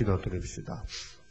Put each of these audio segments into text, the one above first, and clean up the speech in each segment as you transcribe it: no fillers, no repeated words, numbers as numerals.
기도드립시다.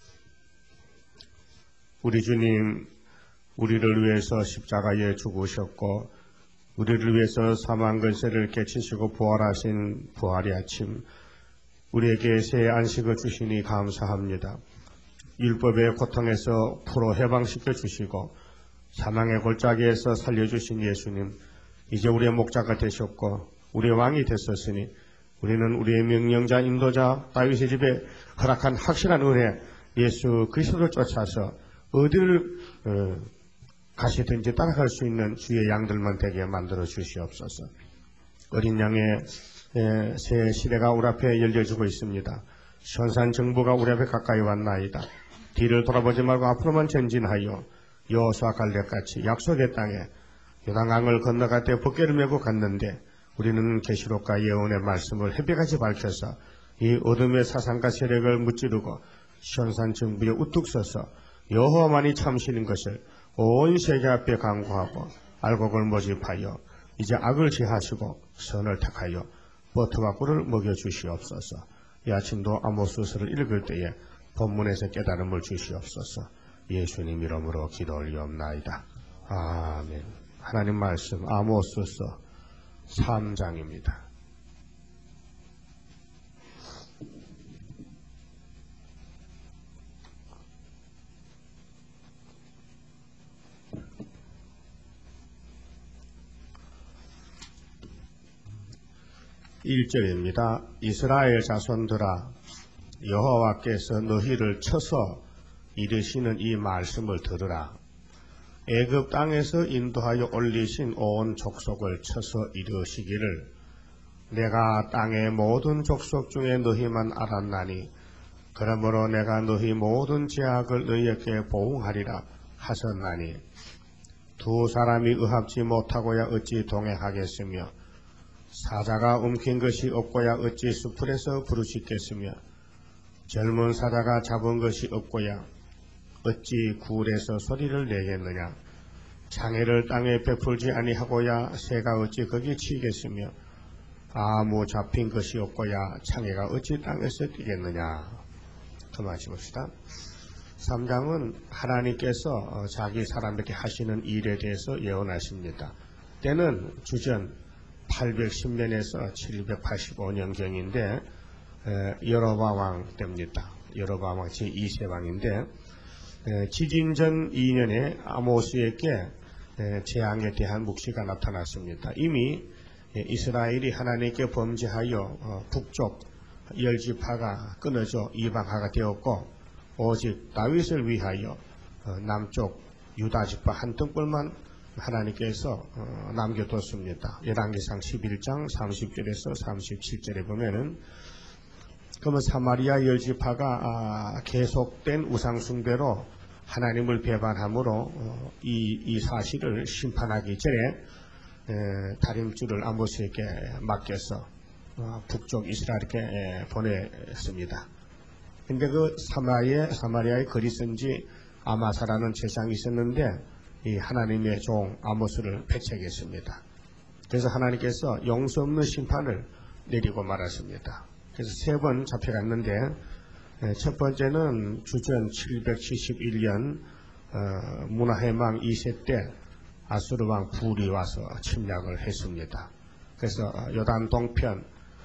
우리 주님, 우리를 위해서 십자가에 죽으셨고 우리를 위해서 사망 근세를 깨치시고 부활하신 부활의 아침, 우리에게 새 안식을 주시니 감사합니다. 율법의 고통에서 풀어 해방시켜 주시고 사망의 골짜기에서 살려주신 예수님, 이제 우리의 목자가 되셨고 우리의 왕이 되셨으니 우리는 우리의 명령자 인도자 다윗의 집에 허락한 확실한 은혜 예수 그리스도를 쫓아서 어디를 가시든지 따라갈 수 있는 주의 양들만 되게 만들어 주시옵소서. 어린 양의 새 시대가 우리 앞에 열려지고 있습니다. 선산 정부가 우리 앞에 가까이 왔나이다. 뒤를 돌아보지 말고 앞으로만 전진하여 여호수아 갈렙같이 약속의 땅에 요단강을 건너갈 때 벗개를 메고 갔는데 우리는 계시록과 예언의 말씀을 햇빛같이 밝혀서 이 어둠의 사상과 세력을 무찌르고 선산 정부에 우뚝 서서 여호와만이 참신인 것을 온 세계 앞에 강구하고 알곡을 모집하여 이제 악을 제하시고 선을 택하여 버터와 꿀을 먹여주시옵소서. 이 아침도 아모스서를 읽을 때에 본문에서 깨달음을 주시옵소서. 예수님 이름으로 기도 올리옵나이다. 아멘. 하나님 말씀 아모스서 3장입니다. (1절입니다) 이스라엘 자손들아, 여호와께서 너희를 쳐서 이르시는 이 말씀을 들으라. 애굽 땅에서 인도하여 올리신 온 족속을 쳐서 이르시기를 내가 땅의 모든 족속 중에 너희만 알았나니 그러므로 내가 너희 모든 죄악을 너희에게 보응하리라 하셨나니 두 사람이 의합지 못하고야 어찌 동행하겠으며 사자가 움킨 것이 없고야 어찌 수풀에서 부르짖겠으며 젊은 사자가 잡은 것이 없고야 어찌 굴에서 소리를 내겠느냐. 장애를 땅에 베풀지 아니하고야 새가 어찌 거기 치겠으며 아무 잡힌 것이 없고야 창해가 어찌 땅에서 뛰겠느냐. 더 마셔봅시다. 3장은 하나님께서 자기 사람에게 하시는 일에 대해서 예언하십니다. 때는 주전 810년에서 785년경인데 여로보암 왕 때입니다. 여로보암 왕 제2세 왕인데 지진 전 2년에 아모스에게 재앙에 대한 묵시가 나타났습니다. 이미 이스라엘이 하나님께 범죄하여 북쪽 10지파가 끊어져 이방화가 되었고 오직 다윗을 위하여 남쪽 유다지파 한 등불만 하나님께서 남겨뒀습니다. 열왕기상 11장 30절에서 37절에 보면은 그러면 사마리아 10지파가 계속된 우상숭배로 하나님을 배반함으로 이 사실을 심판하기 전에 다림줄을 아모스에게 맡겨서 북쪽 이스라엘에게 보냈습니다. 근데 그 사마리아에 거리선지 아마사라는 제사장이 있었는데 이 하나님의 종 아모스를 배척했습니다. 그래서 하나님께서 용서 없는 심판을 내리고 말았습니다. 그래서 3번 잡혀갔는데 첫 번째는 주전 771년 문하해망 2세 때 아수르 왕 불이 와서 침략을 했습니다. 그래서 요단 동편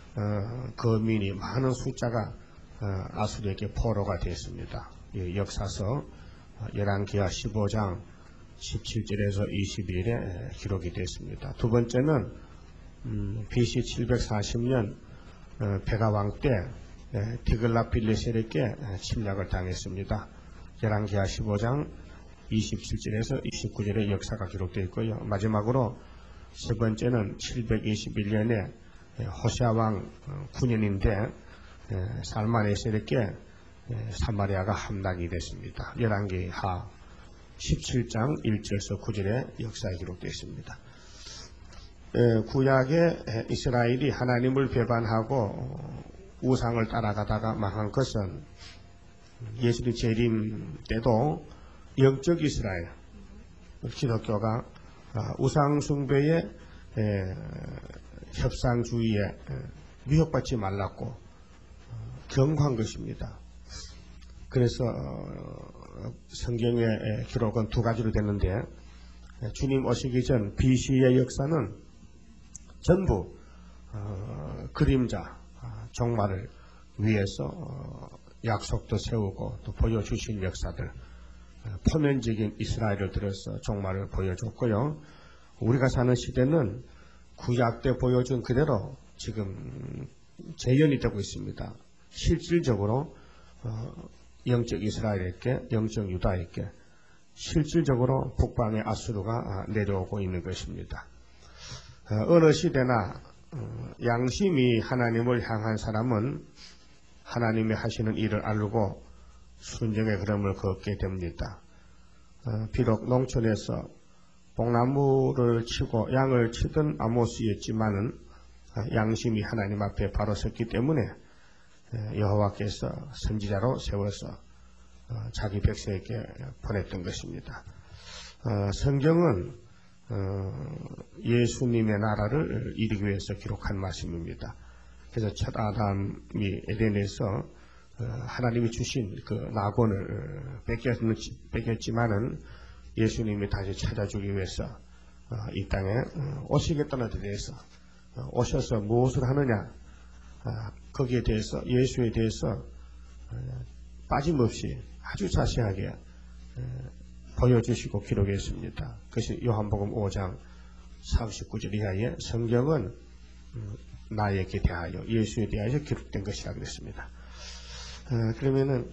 거민이 많은 숫자가 아수르에게 포로가 됐습니다. 역사서 열왕기하 15장 17절에서 21일에 기록이 됐습니다. 두 번째는 BC 740년 베가 왕 때 디글라필레셀에게 침략을 당했습니다. 열왕기하 15장 27절에서 29절의 역사가 기록되어 있고요. 마지막으로 세 번째는 721년에 호세아 왕 9년인데 살마네셀에게 사마리아가 함락이 됐습니다. 열왕기하 17장 1절에서 9절의 역사에 기록되어 있습니다. 구약의 이스라엘이 하나님을 배반하고 우상을 따라가다가 망한 것은 예수의 재림 때도 영적 이스라엘, 기독교가 우상 숭배의 협상주의에 미혹받지 말라고 경고한 것입니다. 그래서 성경의 기록은 두 가지로 되는데, 주님 오시기 전 BC의 역사는 전부 그림자, 종말을 위해서 약속도 세우고 또 보여주신 역사들, 포면적인 이스라엘을 들어서 종말을 보여줬고요. 우리가 사는 시대는 구약 때 보여준 그대로 지금 재현이 되고 있습니다. 실질적으로 영적 이스라엘에게, 영적 유다에게 실질적으로 북방의 아수르가 내려오고 있는 것입니다. 어느 시대나 양심이 하나님을 향한 사람은 하나님이 하시는 일을 알고 순종의 걸음을 걷게 됩니다. 비록 농촌에서 복나무를 치고 양을 치던 아모스였지만은 양심이 하나님 앞에 바로 섰기 때문에 여호와께서 선지자로 세워서 자기 백성에게 보냈던 것입니다. 성경은 예수님의 나라를 이루기 위해서 기록한 말씀입니다. 그래서 첫 아담이 에덴에서 하나님이 주신 그 낙원을 뺏겼지만은 예수님이 다시 찾아주기 위해서 이 땅에 오시겠다는 데 대해서 오셔서 무엇을 하느냐, 거기에 대해서, 예수에 대해서 빠짐없이 아주 자세하게 보여주시고 기록했습니다. 그것이 요한복음 5장 39절 이하에 성경은 나에게 대하여, 예수에 대하여 기록된 것이라 그랬습니다. 그러면은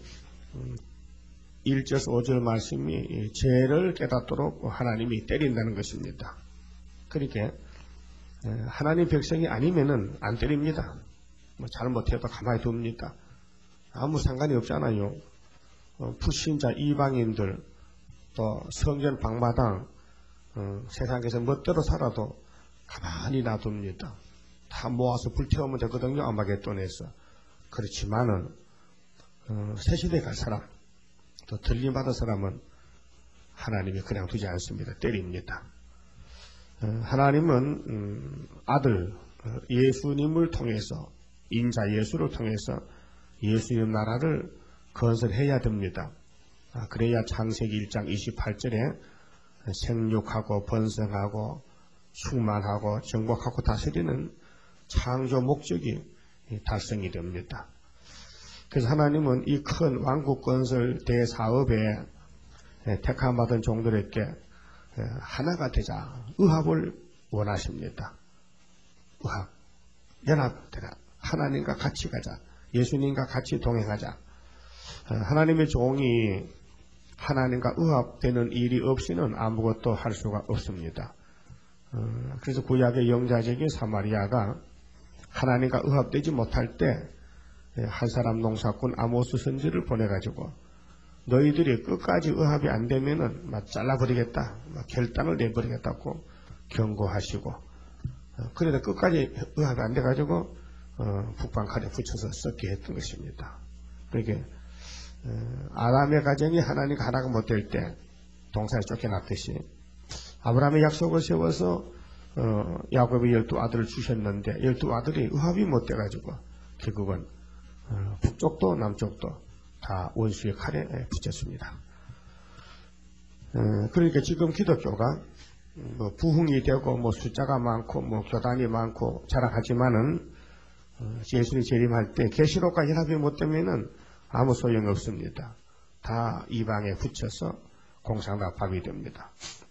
1절 5절 말씀이 죄를 깨닫도록 하나님이 때린다는 것입니다. 그러니까 하나님 백성이 아니면은 안 때립니다. 뭐 잘못해도 가만히 둡니다. 아무 상관이 없잖아요. 불신자 이방인들, 또 성전 방마당, 세상에서 멋대로 살아도 가만히 놔둡니다. 다 모아서 불태우면 되거든요. 아마겟돈에서. 그렇지만은 새시대 갈 사람, 또 들림받은 사람은 하나님이 그냥 두지 않습니다. 때립니다. 하나님은 아들 예수님을 통해서, 인자 예수를 통해서 예수님 나라를 건설해야 됩니다. 그래야 창세기 1장 28절에 생육하고 번성하고 충만하고 정복하고 다스리는 창조 목적이 달성이 됩니다. 그래서 하나님은 이 큰 왕국 건설 대사업에 택함받은 종들에게 하나가 되자, 의합을 원하십니다. 의합, 연합되라. 하나님과 같이 가자. 예수님과 같이 동행하자. 하나님의 종이 하나님과 의합되는 일이 없이는 아무것도 할 수가 없습니다. 그래서 구약의 영자적인 사마리아가 하나님과 의합되지 못할 때 한 사람 농사꾼 아모스 선지를 보내가지고 너희들이 끝까지 의합이 안 되면은 막 잘라버리겠다, 막 결단을 내버리겠다고 경고하시고, 그래도 끝까지 의합이 안 돼가지고 북방 칼에 붙여서 썩게 했던 것입니다. 그러니까 아담의 가정이 하나님과 하나가 못될 때 동산에 쫓겨났듯이 아브라함의 약속을 세워서 야곱이 12아들을 주셨는데 12아들이 의합이 못 돼가지고 결국은 북쪽도 남쪽도 다 원수의 칼에 붙였습니다. 그러니까 지금 기독교가 뭐 부흥이 되고 뭐 숫자가 많고 뭐 교단이 많고 자랑하지만은 예수님 재림할 때 계시록과 연합이 못 되면은 아무 소용이 없습니다. 다 이방에 붙여서 공상납합이 됩니다.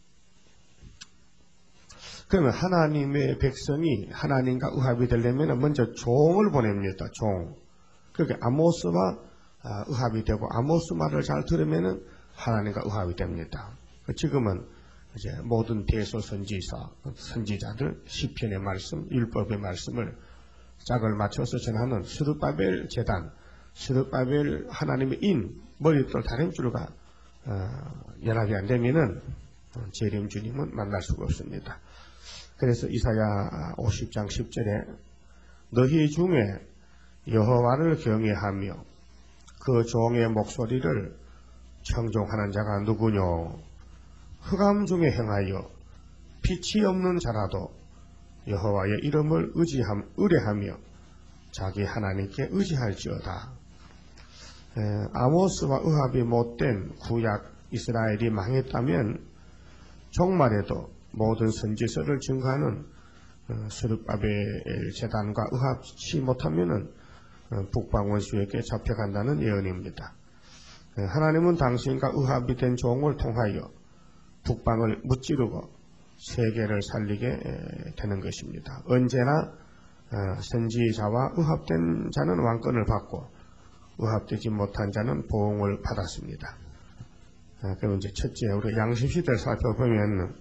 그러면 하나님의 백성이 하나님과 의합이 되려면 먼저 종을 보냅니다. 종. 그러니까 아모스와 의합이 되고 아모스 말을 잘 들으면은 하나님과 의합이 됩니다. 지금은 이제 모든 대소 선지자들 시편의 말씀, 율법의 말씀을 짝을 맞춰서 전하는 스룹바벨 제단, 스룹바벨 하나님의 인, 머릿돌 다림줄과 연합이 안 되면은 재림 주님은 만날 수가 없습니다. 그래서 이사야 50장 10절에 너희 중에 여호와를 경외하며 그 종의 목소리를 청종하는 자가 누구뇨? 흑암 중에 행하여 빛이 없는 자라도 여호와의 이름을 의뢰하며 자기 하나님께 의지할지어다. 아모스와 의합이 못된 구약 이스라엘이 망했다면 종말에도 모든 선지서를 증거하는 스룹바벨 재단과 의합치 못하면은 북방 원수에게 잡혀간다는 예언입니다. 하나님은 당신과 의합이 된 종을 통하여 북방을 무찌르고 세계를 살리게 되는 것입니다. 언제나 선지자와 의합된 자는 왕권을 받고 의합되지 못한 자는 보응을 받았습니다. 그럼 이제 첫째, 우리 양심시대를 살펴보면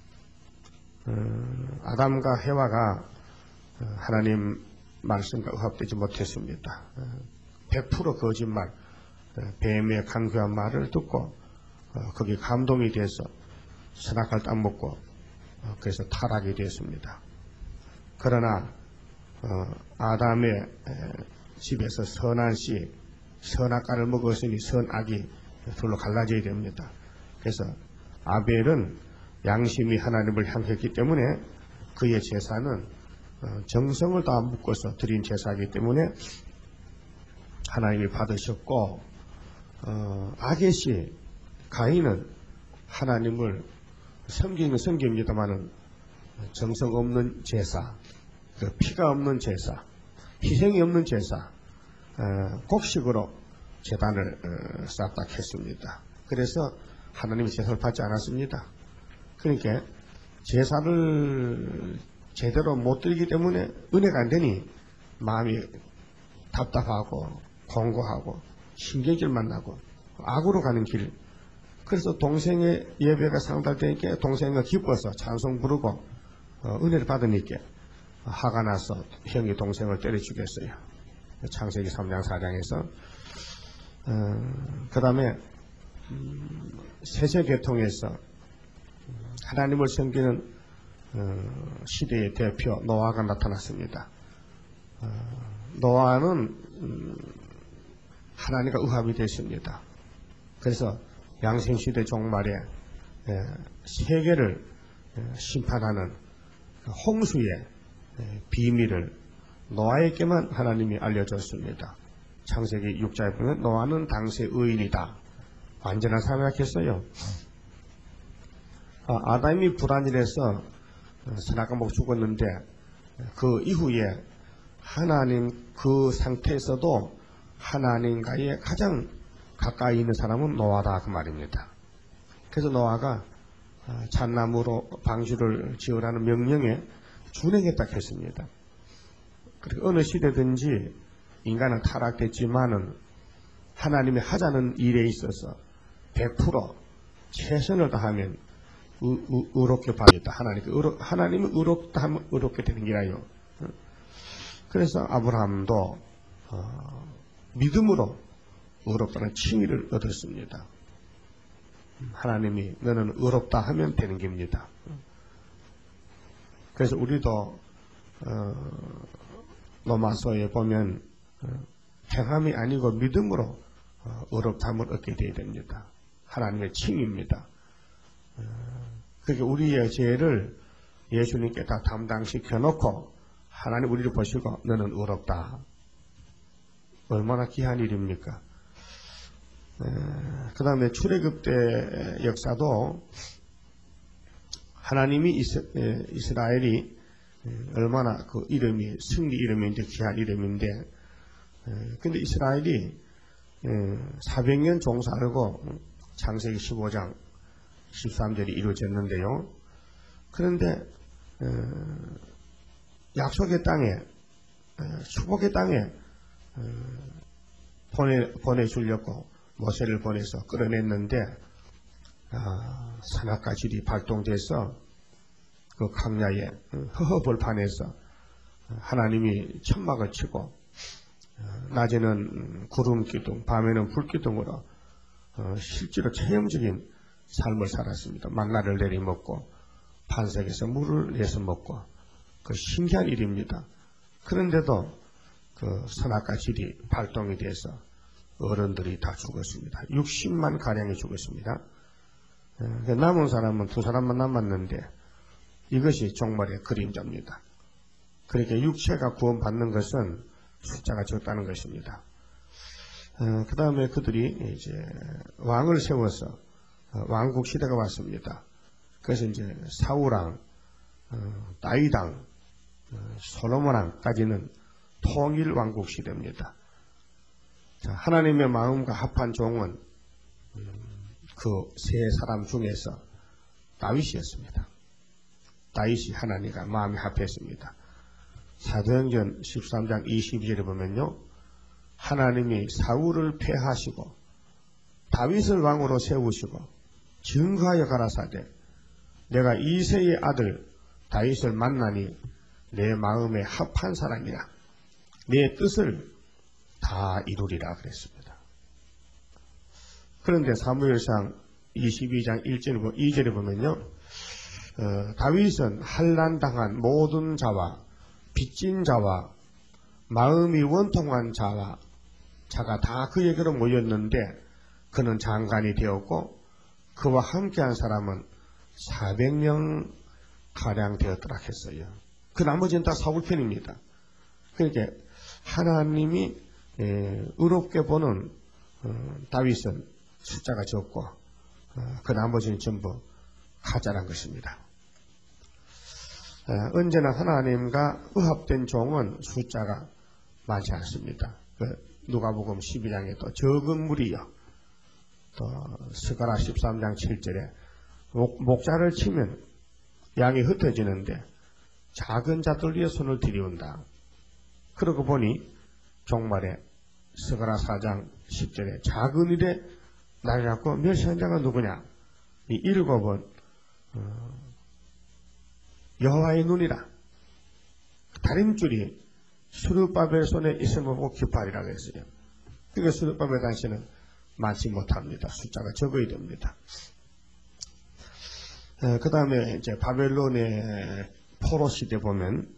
아담과 해와가 하나님 말씀과 의합되지 못했습니다. 100% 거짓말, 뱀의 간교한 말을 듣고 거기 감동이 돼서 선악과를 딱 먹고 그래서 타락이 되었습니다. 그러나 아담의 집에서 선한 씨, 선악과를 먹었으니 선악이 둘로 갈라져야 됩니다. 그래서 아벨은 양심이 하나님을 향했기 때문에 그의 제사는 정성을 다 묶어서 드린 제사이기 때문에 하나님이 받으셨고, 악의 씨 가인은 하나님을 섬기는 섬깁니다마는 정성 없는 제사, 그 피가 없는 제사, 희생이 없는 제사, 곡식으로 제단을 쌓았다 했습니다. 그래서 하나님이 제사를 받지 않았습니다. 그러니까 제사를 제대로 못 드리기 때문에 은혜가 안 되니 마음이 답답하고 공고하고 신경질만 나고 악으로 가는 길. 그래서 동생의 예배가 상달되니까 동생이 기뻐서 찬송 부르고 은혜를 받으니까 화가 나서 형이 동생을 때려 죽였어요. 창세기 3장 4장에서. 그 다음에 세세계통에서 하나님을 섬기는 시대의 대표 노아가 나타났습니다. 노아는 하나님과 의합이 됐습니다. 그래서 양생시대 종말에 세계를 심판하는 홍수의 비밀을 노아에게만 하나님이 알려줬습니다. 창세기 6장에 보면 노아는 당시 의인이다. 완전한 사명했어요. 아담이 불안일해서 선악과 먹고 죽었는데 그 이후에 하나님 그 상태에서도 하나님과의 가장 가까이 있는 사람은 노아다 그 말입니다. 그래서 노아가 잣나무로 방주를 지으라는 명령에 준행했다 했습니다. 그리고 어느 시대든지 인간은 타락됐지만은 하나님이 하자는 일에 있어서 100% 최선을 다하면 의롭게 받겠다. 하나님이 의롭다 하면 의롭게 되는 게라요. 그래서 아브라함도 믿음으로 의롭다는 칭의를 얻었습니다. 하나님이 너는 의롭다 하면 되는 겁니다. 그래서 우리도 로마서에 보면 행함이 아니고 믿음으로 의롭다함을 얻게 되어야 됩니다. 하나님의 칭의입니다. 그게 우리의 죄를 예수님께 다 담당시켜 놓고 하나님 우리를 보시고 너는 의롭다. 얼마나 귀한 일입니까? 그 다음에 출애굽 때 역사도 하나님이 이스라엘이 얼마나 그 이름이 승리 이름인데 귀한 이름인데 근데 이스라엘이 400년 종살고 창세기 15장 13절이 이루어졌는데요. 그런데 약속의 땅에 축복의 땅에 보내주려고 모세를 보내서 끌어냈는데 선악과 질이 발동돼서 그 강야의 허허벌판에서 하나님이 천막을 치고 낮에는 구름 기둥, 밤에는 불 기둥으로 실제로 체험적인 삶을 살았습니다. 만나를 내리 먹고 반석에서 물을 내서 먹고 그 신기한 일입니다. 그런데도 그 선악과 질이 발동이 돼서 어른들이 다 죽었습니다. 60만 가량이 죽었습니다. 남은 사람은 2사람만 남았는데 이것이 종말의 그림자입니다. 그렇게 육체가 구원받는 것은 숫자가 적다는 것입니다. 그 다음에 그들이 이제 왕을 세워서 왕국 시대가 왔습니다. 그래서 이제 사울왕, 다윗왕, 솔로몬왕까지는 통일 왕국 시대입니다. 자, 하나님의 마음과 합한 종은 그 세 사람 중에서 다윗이었습니다. 다윗이 하나님과 마음이 합했습니다. 사도행전 13장 22절에 보면요, 하나님이 사울을 폐하시고 다윗을 왕으로 세우시고 증거하여 가라사대 내가 이새의 아들 다윗을 만나니 내 마음에 합한 사람이라 내 뜻을 다 이루리라 그랬습니다. 그런데 사무엘상 22장 2절에 보면요, 다윗은 환난당한 모든 자와 빚진 자와 마음이 원통한 자가 다 그에게로 모였는데 그는 장관이 되었고 그와 함께한 사람은 400명 가량 되었더라 했어요. 그 나머지는 다 사울 편입니다. 그러니까 하나님이 의롭게 보는 다윗은 숫자가 적고 그 나머지는 전부 가짜란 것입니다. 언제나 하나님과 의합된 종은 숫자가 많지 않습니다. 누가복음 12장에도 적은 무리요, 또 스가랴 13장 7절에 목자를 치면 양이 흩어지는데 작은 자들 위에 손을 들이운다. 그러고 보니 종말에 스가랴 4장 10절에 작은 일에 나를 갖고 멸시한 자가 누구냐? 이 일곱은 여호와의 눈이라. 다림줄이 수르바벨 손에 있음을 보고 기뻐하리라고 했어요. 그러니까 수르바벨 당시에는 많지 못합니다. 숫자가 적어야 됩니다. 그 다음에 이제 바벨론의 포로 시대 보면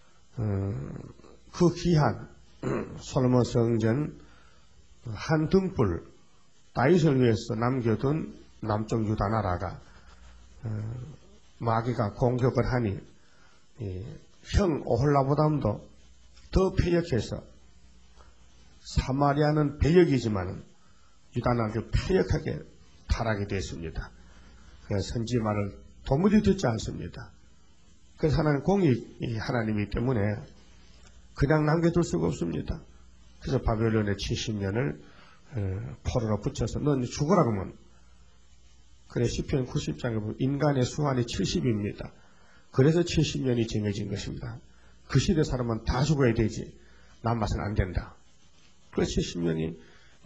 그 귀한 솔로몬 성전 한 등불 다윗을 위해서 남겨둔 남쪽 유다 나라가 마귀가 공격을 하니 형 오홀라보담도 더 패역해서 사마리아는 배역이지만 유다 나라가 패역하게 타락이 됐습니다. 그래서 선지 말을 도무지 듣지 않습니다. 그래서 하나님 공의 하나님이기 때문에 그냥 남겨둘 수가 없습니다. 그래서 바벨론의 70년을 포로로 붙여서 넌 죽어라 그러면, 그래 시편 90장에 보면 인간의 수완이 70입니다. 그래서 70년이 정해진 것입니다. 그 시대 사람은 다 죽어야 되지 남아서는 안 된다. 그래서 70년이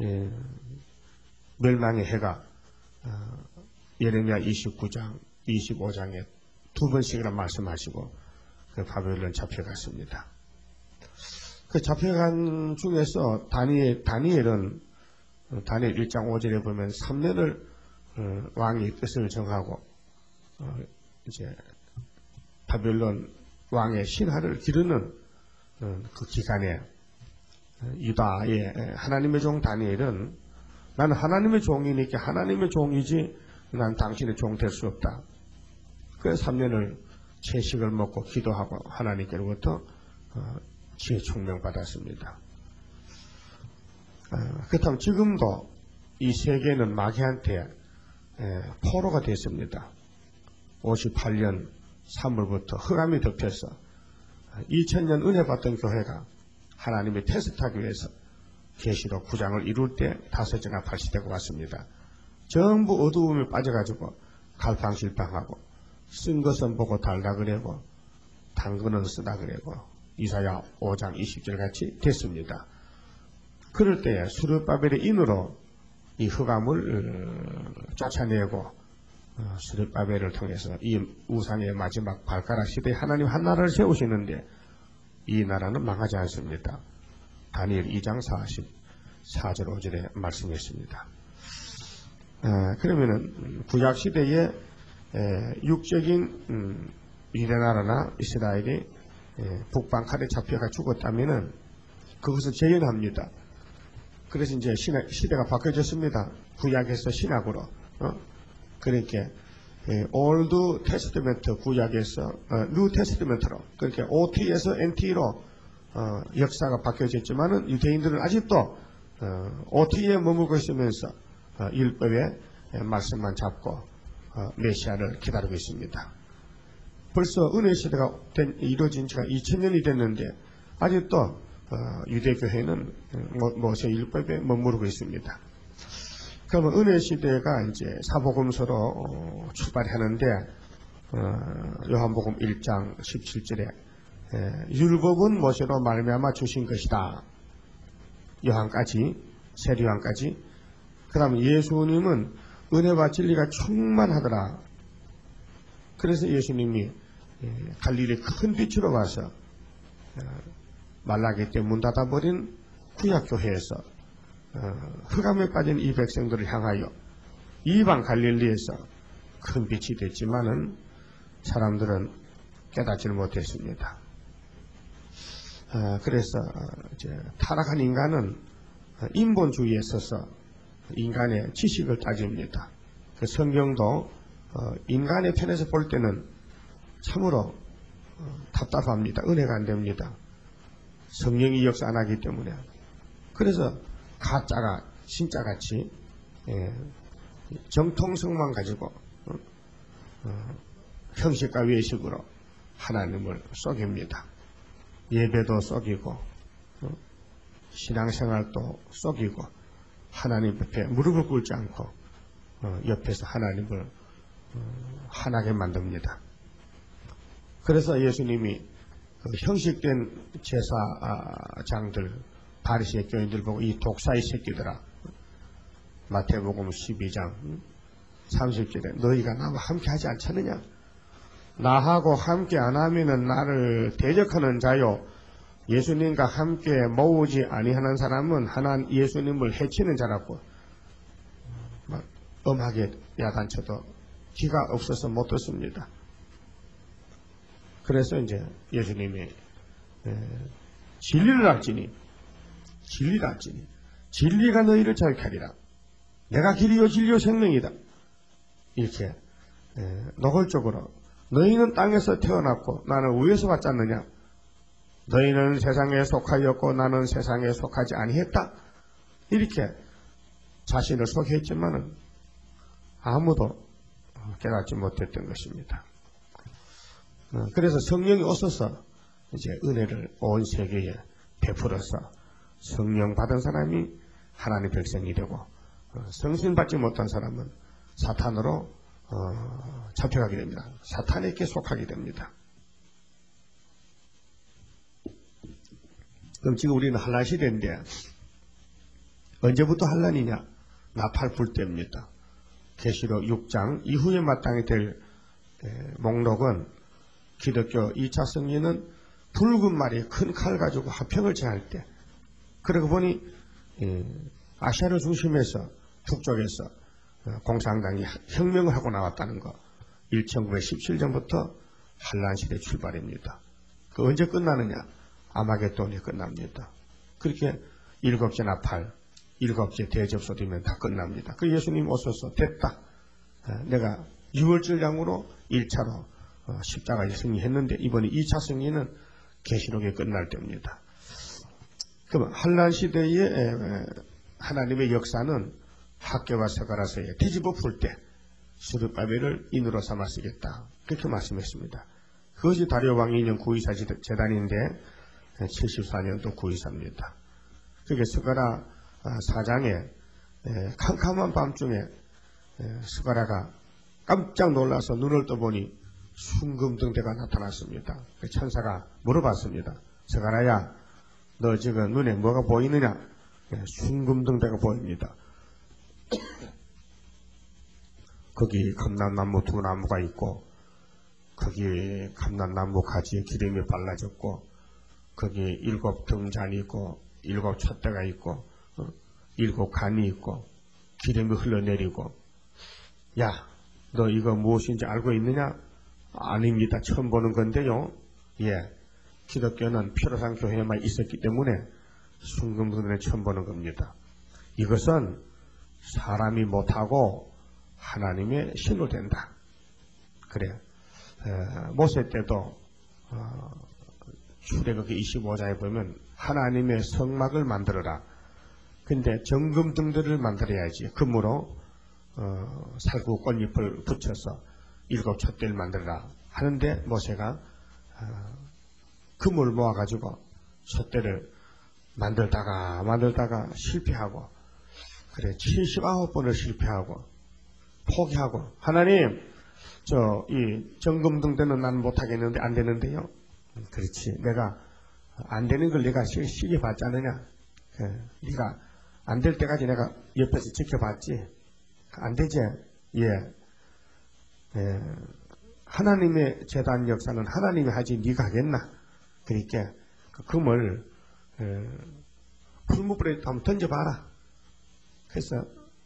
멸망의 해가 예레미야 29장 25장에 두 번씩이나 말씀하시고 그 바벨론 잡혀갔습니다. 그 잡혀간 중에서 다니엘은 다니엘 1장 5절에 보면 3년을 왕이 뜻을 정하고 이제 바벨론 왕의 신하를 기르는 그 기간에 유다의 하나님의 종 다니엘은 나는 하나님의 종이니까 하나님의 종이지 난 당신의 종 될 수 없다. 그래서 3년을 채식을 먹고 기도하고 하나님께로부터 지혜 총명 받았습니다. 그렇다면 지금도 이 세계는 마귀한테 포로가 됐습니다. 58년 3월부터 흑암이 덮여서 2000년 은혜 받던 교회가 하나님의 테스트하기 위해서 계시록 9장을 이룰 때 5장가 발시되고 왔습니다. 전부 어두움에 빠져가지고 갈팡질팡하고 쓴 것은 보고 달라 그래고 당근은 쓰다 그래고 이사야 5장 20절 같이 됐습니다. 그럴 때 수르바벨의 인으로 이 흑암을 쫓아내고 수르바벨을 통해서 이 우상의 마지막 발가락 시대에 하나님 한 나라를 세우시는데 이 나라는 망하지 않습니다. 다니엘 2장 44절 5절에 말씀했습니다. 그러면은 구약 시대에 육적인 유대 나라나 이스라엘이 북방 칼에 잡혀가 죽었다면은 그것을 재현합니다. 그래서 이제 시대가 바뀌어졌습니다. 구약에서 신약으로. 그러니까 올드 테스트멘트 구약에서 뉴 테스트멘트로, 그러니까 OT에서 NT로 역사가 바뀌어졌지만은 유대인들은 아직도 OT에 머물고 있으면서 율법의 말씀만 잡고 메시아를 기다리고 있습니다. 벌써 은혜 시대가 이루어진 지가 2000년이 됐는데 아직도 유대교회는 모세 율법에 머무르고 있습니다. 그러면 은혜 시대가 이제 사복음서로 출발하는데 요한복음 1장 17절에 율법은 모세로 말미암아 주신 것이다. 요한까지 세리요한까지. 그 다음에 예수님은 은혜와 진리가 충만하더라. 그래서 예수님이 갈릴리 큰 빛으로 가서 말라기 때 문 닫아버린 구약교회에서 흑암에 빠진 이 백성들을 향하여 이방 갈릴리에서 큰 빛이 됐지만은 사람들은 깨닫지를 못했습니다. 그래서 이제 타락한 인간은 인본주의에 서서 인간의 지식을 따집니다. 그 성경도 인간의 편에서 볼 때는 참으로 답답합니다. 은혜가 안 됩니다. 성령이 역사 안 하기 때문에. 그래서 가짜가 진짜같이 정통성만 가지고 형식과 외식으로 하나님을 속입니다. 예배도 속이고 신앙생활도 속이고 하나님 앞에 무릎을 꿇지 않고 옆에서 하나님을 화나게 만듭니다. 그래서 예수님이 형식된 제사장들 바리새인 교인들 보고 이 독사의 새끼들아, 마태복음 12장 30절에 너희가 나와 함께 하지 않잖느냐? 나하고 함께 안 하면은 나를 대적하는 자요, 예수님과 함께 모으지 아니하는 사람은 하나님 예수님을 해치는 자라고 막 엄하게 야단쳐도 귀가 없어서 못 듣습니다. 그래서 이제 예수님이 진리를 알지니 진리가 너희를 자유케 하리라. 내가 길이요 진리요 생명이다. 이렇게 노골적으로 너희는 땅에서 태어났고 나는 위에서 왔지 않느냐? 너희는 세상에 속하였고 나는 세상에 속하지 아니했다. 이렇게 자신을 소개했지만은 아무도 깨닫지 못했던 것입니다. 그래서 성령이 오셔서 이제 은혜를 온 세계에 베풀어서 성령 받은 사람이 하나님 백성이 되고 성신 받지 못한 사람은 사탄으로 잡혀가게 됩니다. 사탄에게 속하게 됩니다. 그럼 지금 우리는 한란 시대인데 언제부터 한란이냐? 나팔 불 때입니다. 계시록 6장 이후에 마땅히 될 목록은 기독교 2차 승리는 붉은 말이 큰 칼 가지고 화평을 제할 때, 그러고 보니 아시아를 중심해서 북쪽에서 공산당이 혁명을 하고 나왔다는 거, 1917년부터 한란시대 출발입니다. 그 언제 끝나느냐? 아마겟돈이 끝납니다. 그렇게 7째 나팔, 7째 대접소 되면 다 끝납니다. 그 예수님 오셔서 됐다. 내가 6월절 양으로 1차로 십자가에 승리했는데 이번에 2차 승리는 계시록에 끝날 때입니다. 그러면 한란 시대의 하나님의 역사는 학개와 서가라서에 뒤집어 풀 때 스룹바벨을 인으로 삼아 쓰겠다. 그렇게 말씀했습니다. 그것이 다리오 왕이 2년 924 재단인데 74년도 924입니다. 그게 스가라 사장에 캄캄한 밤중에 스가라가 깜짝 놀라서 눈을 떠보니 순금등대가 나타났습니다. 천사가 물어봤습니다. 스가라야, 너 지금 눈에 뭐가 보이느냐? 순금등대가 보입니다. 거기 감람나무 2나무가 있고 거기 감람나무 가지에 기름이 발라졌고 거기 7등잔이 있고 7 촛대가 있고 7 간이 있고 기름이 흘러내리고, 야, 너 이거 무엇인지 알고 있느냐? 아닙니다. 처음 보는 건데요. 예, 기독교는 피로상 교회에만 있었기 때문에 순금등대는 처음 보는 겁니다. 이것은 사람이 못하고 하나님의 신으로 된다. 그래. 모세 때도 출애굽기 25장에 보면 하나님의 성막을 만들어라. 근데 정금 등들을 만들어야지. 금으로 살구 꽃잎을 붙여서 7 촛대를 만들어라 하는데 모세가 금을 모아가지고 촛대를 만들다가 실패하고, 그래 79번을 실패하고 포기하고, 하나님 이 정금등대는 난 못하겠는데 안 되는데요. 그렇지, 내가 안 되는 걸 내가 시기 봤지 않느냐. 네가 안 될 때까지 내가 옆에서 지켜봤지. 안 되지. 하나님의 제단 역사는 하나님이 하지 네가 하겠나. 그러니까 그 금을 풀무불에 한번 던져봐라. 그래서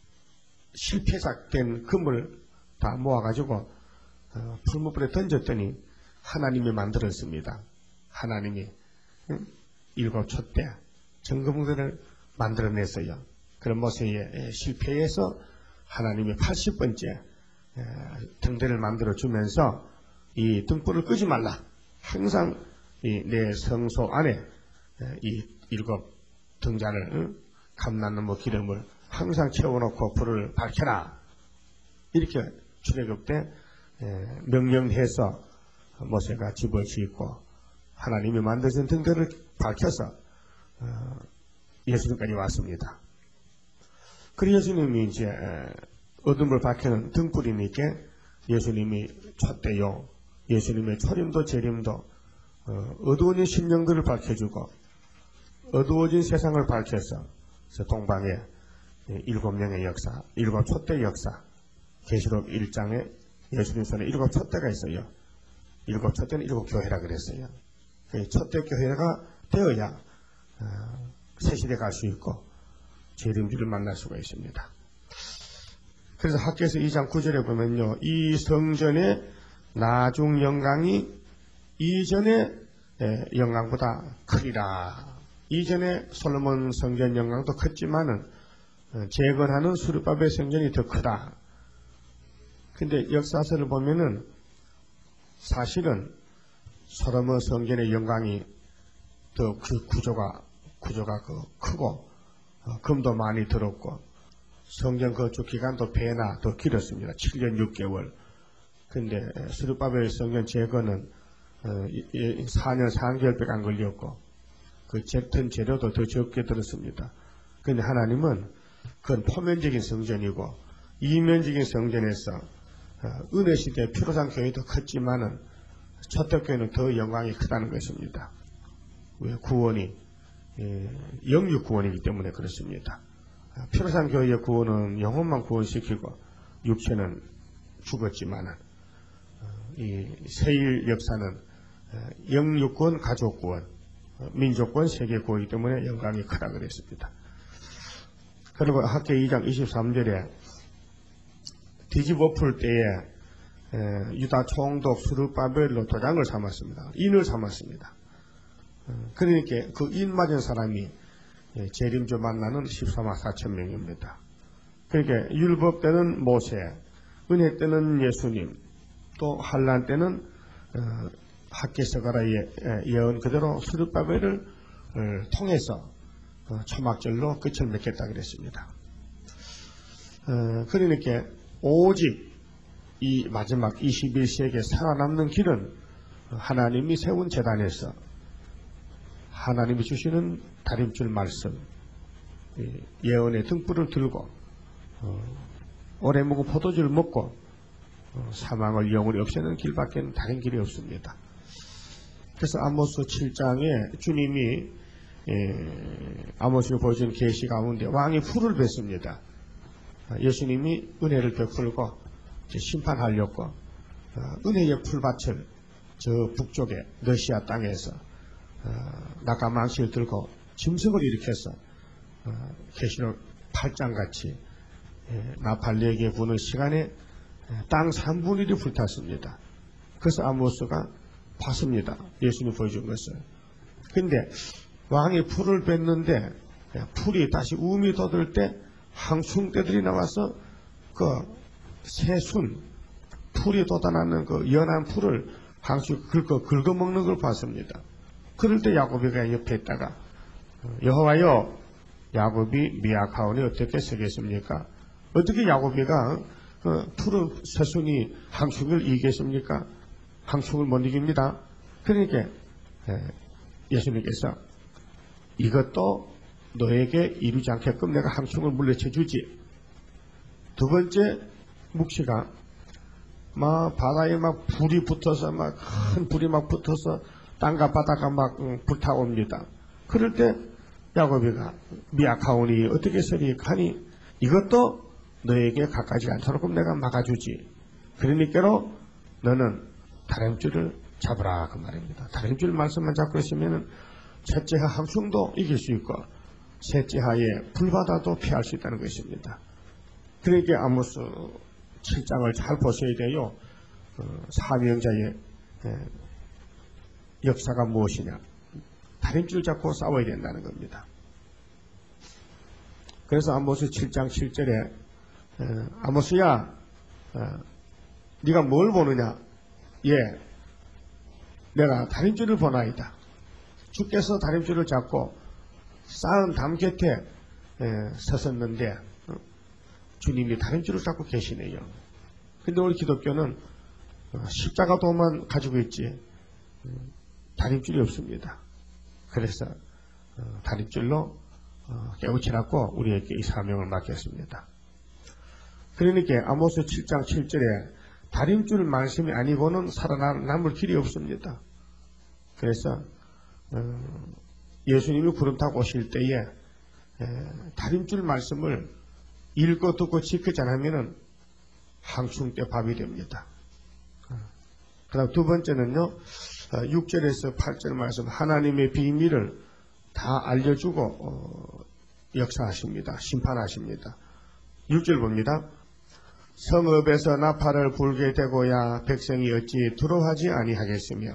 실패작된 금을 다 모아가지고 풀무불에 던졌더니 하나님이 만들었습니다. 하나님이 7 촛대 정금들을 만들어냈어요. 그런 모세의 실패에서 하나님이 80번째 등대를 만들어주면서 이 등불을 끄지 말라. 항상 내 성소 안에 이 7 등잔을 감람나무 기름을 항상 채워놓고 불을 밝혀라. 이렇게 출애굽 때 명령해서 모세가 집을 짓고 하나님이 만드신 등대를 밝혀서 예수님까지 왔습니다. 그리고 예수님이 이제 어둠을 밝히는 등불이니까 예수님이 촛대요, 예수님의 초림도 재림도 어두워진 심령들을 밝혀주고 어두워진 세상을 밝혀서 동방에 7명의 역사, 7 촛대 역사, 계시록 1장에 예수님 손에 7 촛대가 있어요. 7 촛대는 7 교회라 그랬어요. 촛대 교회가 되어야 새시대 갈 수 있고 재림주를 만날 수가 있습니다. 그래서 학개서 2장 9절에 보면요, 이 성전의 나중 영광이 이전의 영광보다 크리라. 이전에 솔로몬 성전 영광도 컸지만은 재건하는 수르바벨 성전이 더 크다. 근데 역사서를 보면은 사실은 솔로몬 성전의 영광이 더 그 구조가 크고 금도 많이 들었고 성전 건축 기간도 배나 더 길었습니다. 7년 6개월. 근데 스룹바벨 성전 재건은 4년 4개월밖에 안 걸렸고 그 든 재료도 더 적게 들었습니다. 근데 하나님은 그건 표면적인 성전이고 이면적인 성전에서 은혜 시대 피로상 교회도 컸지만은 초대교회는 더 영광이 크다는 것입니다. 왜? 구원이 영육 구원이기 때문에 그렇습니다. 피로상 교회의 구원은 영혼만 구원시키고 육체는 죽었지만은 이 세일 역사는 영육구원, 가족구원, 민족구원, 세계구원이기 때문에 영광이 크다 그랬습니다. 그리고 학개 2장 23절에 뒤집어 풀 때에 유다 총독 스룹바벨로 도장을 삼았습니다. 인을 삼았습니다. 그러니까 그 인 맞은 사람이 재림주 만나는 14만 4천 명입니다. 그러니까 율법 때는 모세, 은혜 때는 예수님, 또 환란 때는 학개서가라의 예언 그대로 스룹바벨을 통해서 초막절로 끝을 맺겠다 그랬습니다. 그러니까 오직 이 마지막 21세기에 살아남는 길은 하나님이 세운 제단에서 하나님이 주시는 다림줄 말씀, 예언의 등불을 들고 오래 묵은 포도주를 먹고 사망을 영원히 없애는 길밖에 다른 길이 없습니다. 그래서 아모스 7장에 주님이 아모스가 보여준 계시 가운데 왕이 풀을 뱉습니다. 예수님이 은혜를 베풀고 심판하려고 은혜의 풀밭을 저 북쪽에 러시아 땅에서 낙가망치를 들고 짐승을 일으켜서 계시록 8장같이 나팔레게 부는 시간에 땅 3분의 1이 불탔습니다. 그래서 아모스가 봤습니다. 예수님이 보여준 것을. 근데 왕이 풀을 뱉는데 풀이 다시 우미 돋을 때 항충떼들이 나와서 그 새순 풀이 돋아나는 그 연한 풀을 항충 긁어먹는 걸 봤습니다. 그럴 때 야곱이가 옆에 있다가 여호와여 야곱이 미약하오니 어떻게 쓰겠습니까? 어떻게 야곱이가 푸른 새순이 항충을 이기겠습니까? 항충을 못 이깁니다. 그러니까 예수님께서 이것도 너에게 이루지 않게끔 내가 항충을 물리쳐 주지. 두 번째 묵시가 막 바다에 막 불이 붙어서 막 큰 불이 막 붙어서 땅과 바다가 막 불타옵니다. 그럴 때 야곱이가 미약하오니 어떻게 서리하니 이것도 너에게 가까지 않도록 내가 막아주지. 그러니까로 너는 다림줄을 잡으라 그 말입니다. 다림줄 말씀만 잡고 있으면 셋째하 항충도 이길 수 있고 셋째하에 불바다도 피할 수 있다는 것입니다. 그러니까 아모스 7장을 잘 보셔야 돼요. 사명자의 역사가 무엇이냐. 다림줄 잡고 싸워야 된다는 겁니다. 그래서 아모스 7장 7절에 아모스야 네가 뭘 보느냐. 예, 내가 다림줄을 보나이다. 주께서 다림줄을 잡고 쌓은 담 곁에 섰었는데 주님이 다림줄을 잡고 계시네요. 근데 우리 기독교는 십자가도만 가지고 있지 다림줄이 없습니다. 그래서 다림줄로 깨우치라고 우리에게 이 사명을 맡겼습니다. 그러니까 아모스 7장 7절에 다림줄 말씀이 아니고는 살아남을 길이 없습니다. 그래서 예수님이 구름 타고 오실 때에 다림줄 말씀을 읽고 듣고 지키지 않으면 항충 때 밥이 됩니다. 그 다음 두 번째는요, 6절에서 8절 말씀, 하나님의 비밀을 다 알려주고 역사하십니다. 심판하십니다. 6절 봅니다. 성읍에서 나팔을 불게 되고야 백성이 어찌 두려워하지 아니하겠으며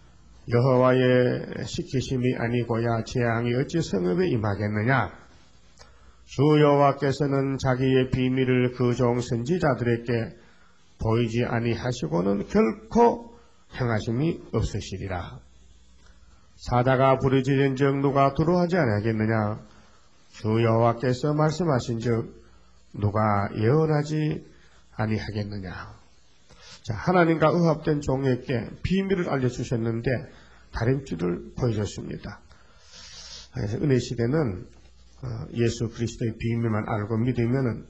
여호와의 시키심이 아니고야 재앙이 어찌 성읍에 임하겠느냐. 주 여호와께서는 자기의 비밀을 그 종 선지자들에게 보이지 아니하시고는 결코 행하심이 없으시리라. 사자가 부르짖은즉 누가 두려워하지 아니하겠느냐. 주 여호와께서 말씀하신즉 누가 예언하지 아니하겠느냐. 자, 하나님과 의합된 종에게 비밀을 알려주셨는데 다림줄을 보여줬습니다. 그래서 은혜 시대는 예수 그리스도의 비밀만 알고 믿으면은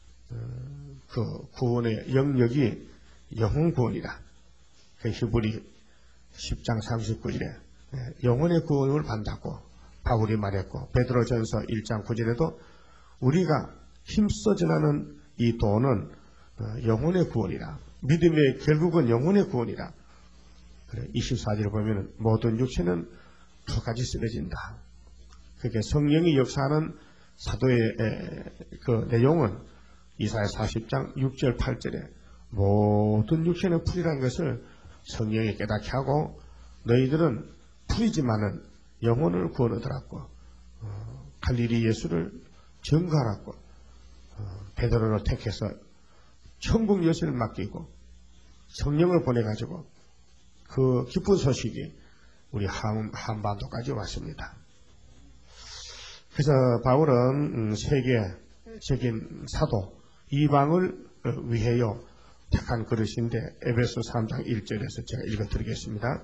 그 구원의 영역이 영혼 구원이다. 그 히브리 10장 39절에 영혼의 구원을 받는다고 바울이 말했고, 베드로전서 1장 9절에도 우리가 힘써 전하는 이 도는 영혼의 구원이라. 믿음의 결국은 영혼의 구원이라. 24절을 보면 모든 육체는 두 쓰러진다. 그게 성령이 역사하는 사도의 그 내용은 이사야 40장 6절 8절에 모든 육체는 풀이라는 것을 성령이 깨닫게 하고 너희들은 풀이지만은 영혼을 구원하더라고. 갈릴리 예수를 증거하라고 베드로를 택해서 천국 여신을 맡기고 성령을 보내가지고 그 기쁜 소식이 우리 한반도까지 왔습니다. 그래서 바울은 세계적인 사도 이방을 위하여 택한 그릇인데 에베소 3장 1절에서 제가 읽어드리겠습니다.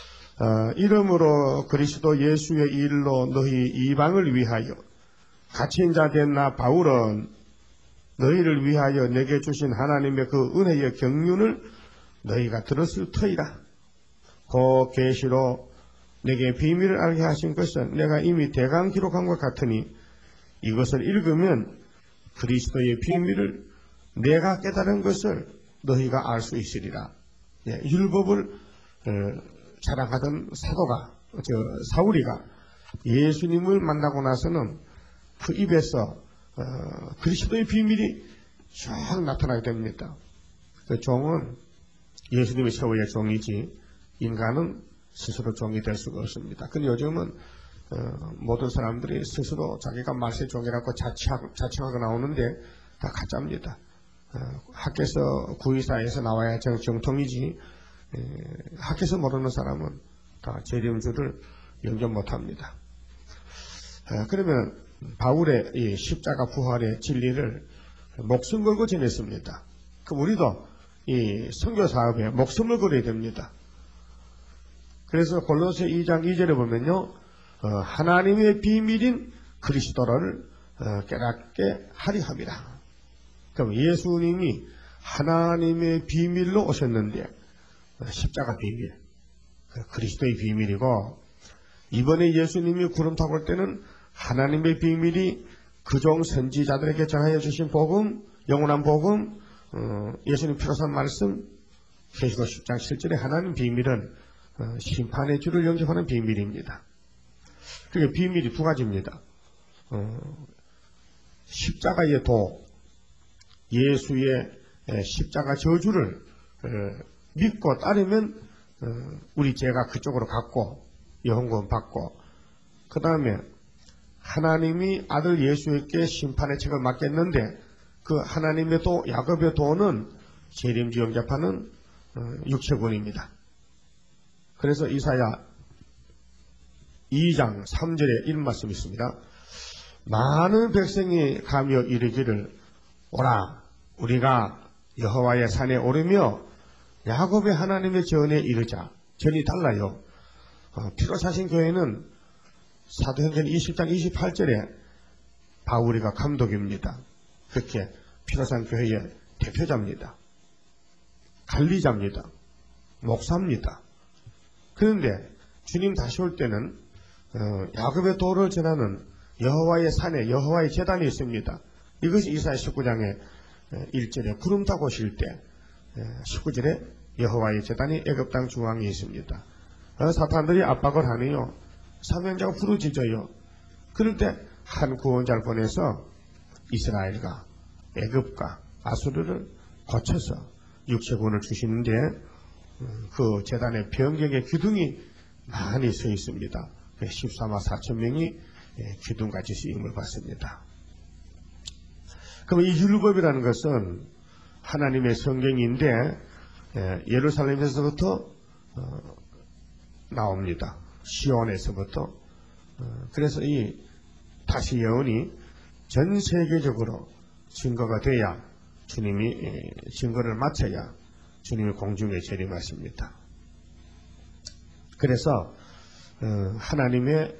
이름으로 그리스도 예수의 일로 너희 이방을 위하여 갇힌 자 된 나 바울은 너희를 위하여 내게 주신 하나님의 그 은혜의 경륜을 너희가 들었을 터이라. 그 계시로 내게 비밀을 알게 하신 것은 내가 이미 대강 기록한 것 같으니 이것을 읽으면 그리스도의 비밀을 내가 깨달은 것을 너희가 알 수 있으리라. 율법을 자랑하던 사도가 사울이가 예수님을 만나고 나서는 그 입에서 그리스도의 비밀이 쫙 나타나게 됩니다. 그 종은 예수님의 최후의 종이지 인간은 스스로 종이 될 수가 없습니다. 근데 요즘은 모든 사람들이 스스로 자기가 말세 종이라고 자칭하고 나오는데 다 가짜입니다. 학교에서 구의사에서 나와야 정통이지 학교에서 모르는 사람은 다 재림주를 영접 못합니다. 그러면 바울의 이 십자가 부활의 진리를 목숨 걸고 전했습니다. 그럼 우리도 이 선교 사업에 목숨을 걸어야 됩니다. 그래서 골로새 2장 2절에 보면요, 하나님의 비밀인 그리스도를 깨닫게 하리 함이라. 그럼 예수님이 하나님의 비밀로 오셨는데 십자가 비밀, 그리스도의 비밀이고, 이번에 예수님이 구름 타고 올 때는 하나님의 비밀이 그종 선지자들에게 전하여 주신 복음, 영원한 복음, 예수님 피로 산 말씀, 계시록 10장 7절에 하나님 비밀은 심판의 주를 영접하는 비밀입니다. 그게 비밀이 두 가지입니다. 십자가의 도, 예수의 십자가 저주를 믿고 따르면 우리 죄가 그쪽으로 갔고 영권 받고, 그 다음에 하나님이 아들 예수에게 심판의 책을 맡겼는데 그 하나님의 도, 야곱의 도는 재림주 영접하는 육체군입니다. 그래서 이사야 2장 3절에 이런 말씀이 있습니다. 많은 백성이 가며 이르기를, 오라 우리가 여호와의 산에 오르며 야곱의 하나님의 전에 이르자. 전이 달라요. 피로 사신 교회는 사도행전 20장 28절에 바울이가 감독입니다. 그렇게 피로 산 교회의 대표자입니다. 관리자입니다. 목사입니다. 그런데 주님 다시 올 때는 야곱의 도를 전하는 여호와의 산에 여호와의 제단이 있습니다. 이것이 이사야 19장의 1절에 구름 타고 오실 때, 19절에 여호와의 제단이 애굽 땅 중앙에 있습니다. 사탄들이 압박을 하네요. 사명자가 부르짖어요. 그럴 때 한 구원자를 보내서 이스라엘과 애굽과 아수르를 거쳐서 육체군을 주시는데, 그 제단의 변경의 기둥이 많이 서 있습니다. 14만 4천 명이 기둥같이 쓰임을 받습니다. 그럼 이 율법이라는 것은 하나님의 성경인데 예루살렘에서부터 나옵니다. 시온에서부터. 그래서 이 다시 예언이 전 세계적으로 증거가 돼야, 주님이 증거를 마쳐야 주님이 공중에 재림하십니다. 그래서 하나님의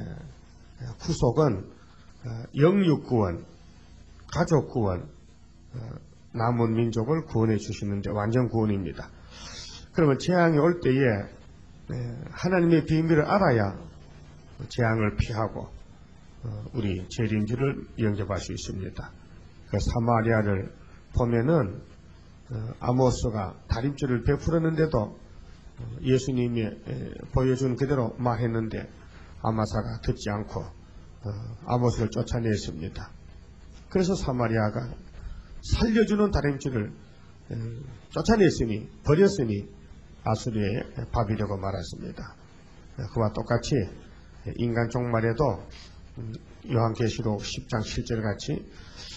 구속은 영육구원, 가족구원, 남은 민족을 구원해 주시는데 완전 구원입니다. 그러면 재앙이 올 때에 하나님의 비밀을 알아야 재앙을 피하고 우리 재림주를 영접할 수 있습니다. 그 사마리아를 보면은 아모스가 다림줄을 베풀었는데도 예수님이 보여준 그대로 말했는데 아마사가 듣지 않고 아모스를 쫓아냈습니다. 그래서 사마리아가 살려주는 다림줄을 쫓아냈으니, 버렸으니 아수르의 밥이 되고 말았습니다. 그와 똑같이 인간 종말에도 요한계시록 10장 7절 같이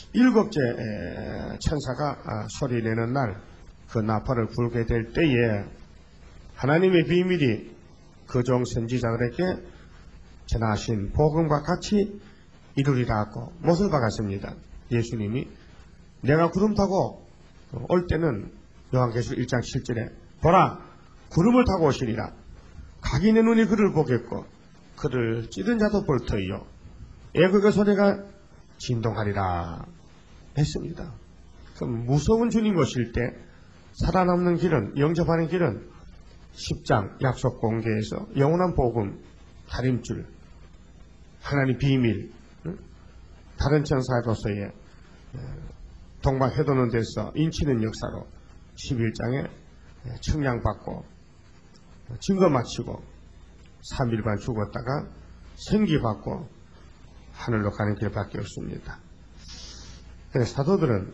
7째 천사가 소리내는 날, 그 나팔을 불게 될 때에 하나님의 비밀이 그종 선지자들에게 전하신 복음과 같이 이루리라 하고 못을 박았습니다. 예수님이 내가 구름 타고 올 때는 요한계시록 1장 7절에 보라 구름을 타고 오시리라. 각인의 눈이 그를 보겠고 그를 찌른 자도 볼 터이요 애국의 소리가 진동하리라 했습니다. 그럼 무서운 주님 오실 때 살아남는 길은, 영접하는 길은 10장 약속 공개에서 영원한 복음, 다림줄, 하나님 비밀, 다른 천사로서의 동방 회도는 데서 인치는 역사로 11장에 청량받고 증거 마치고 3일 반 죽었다가 생기받고 하늘로 가는 길밖에 없습니다. 그래서 사도들은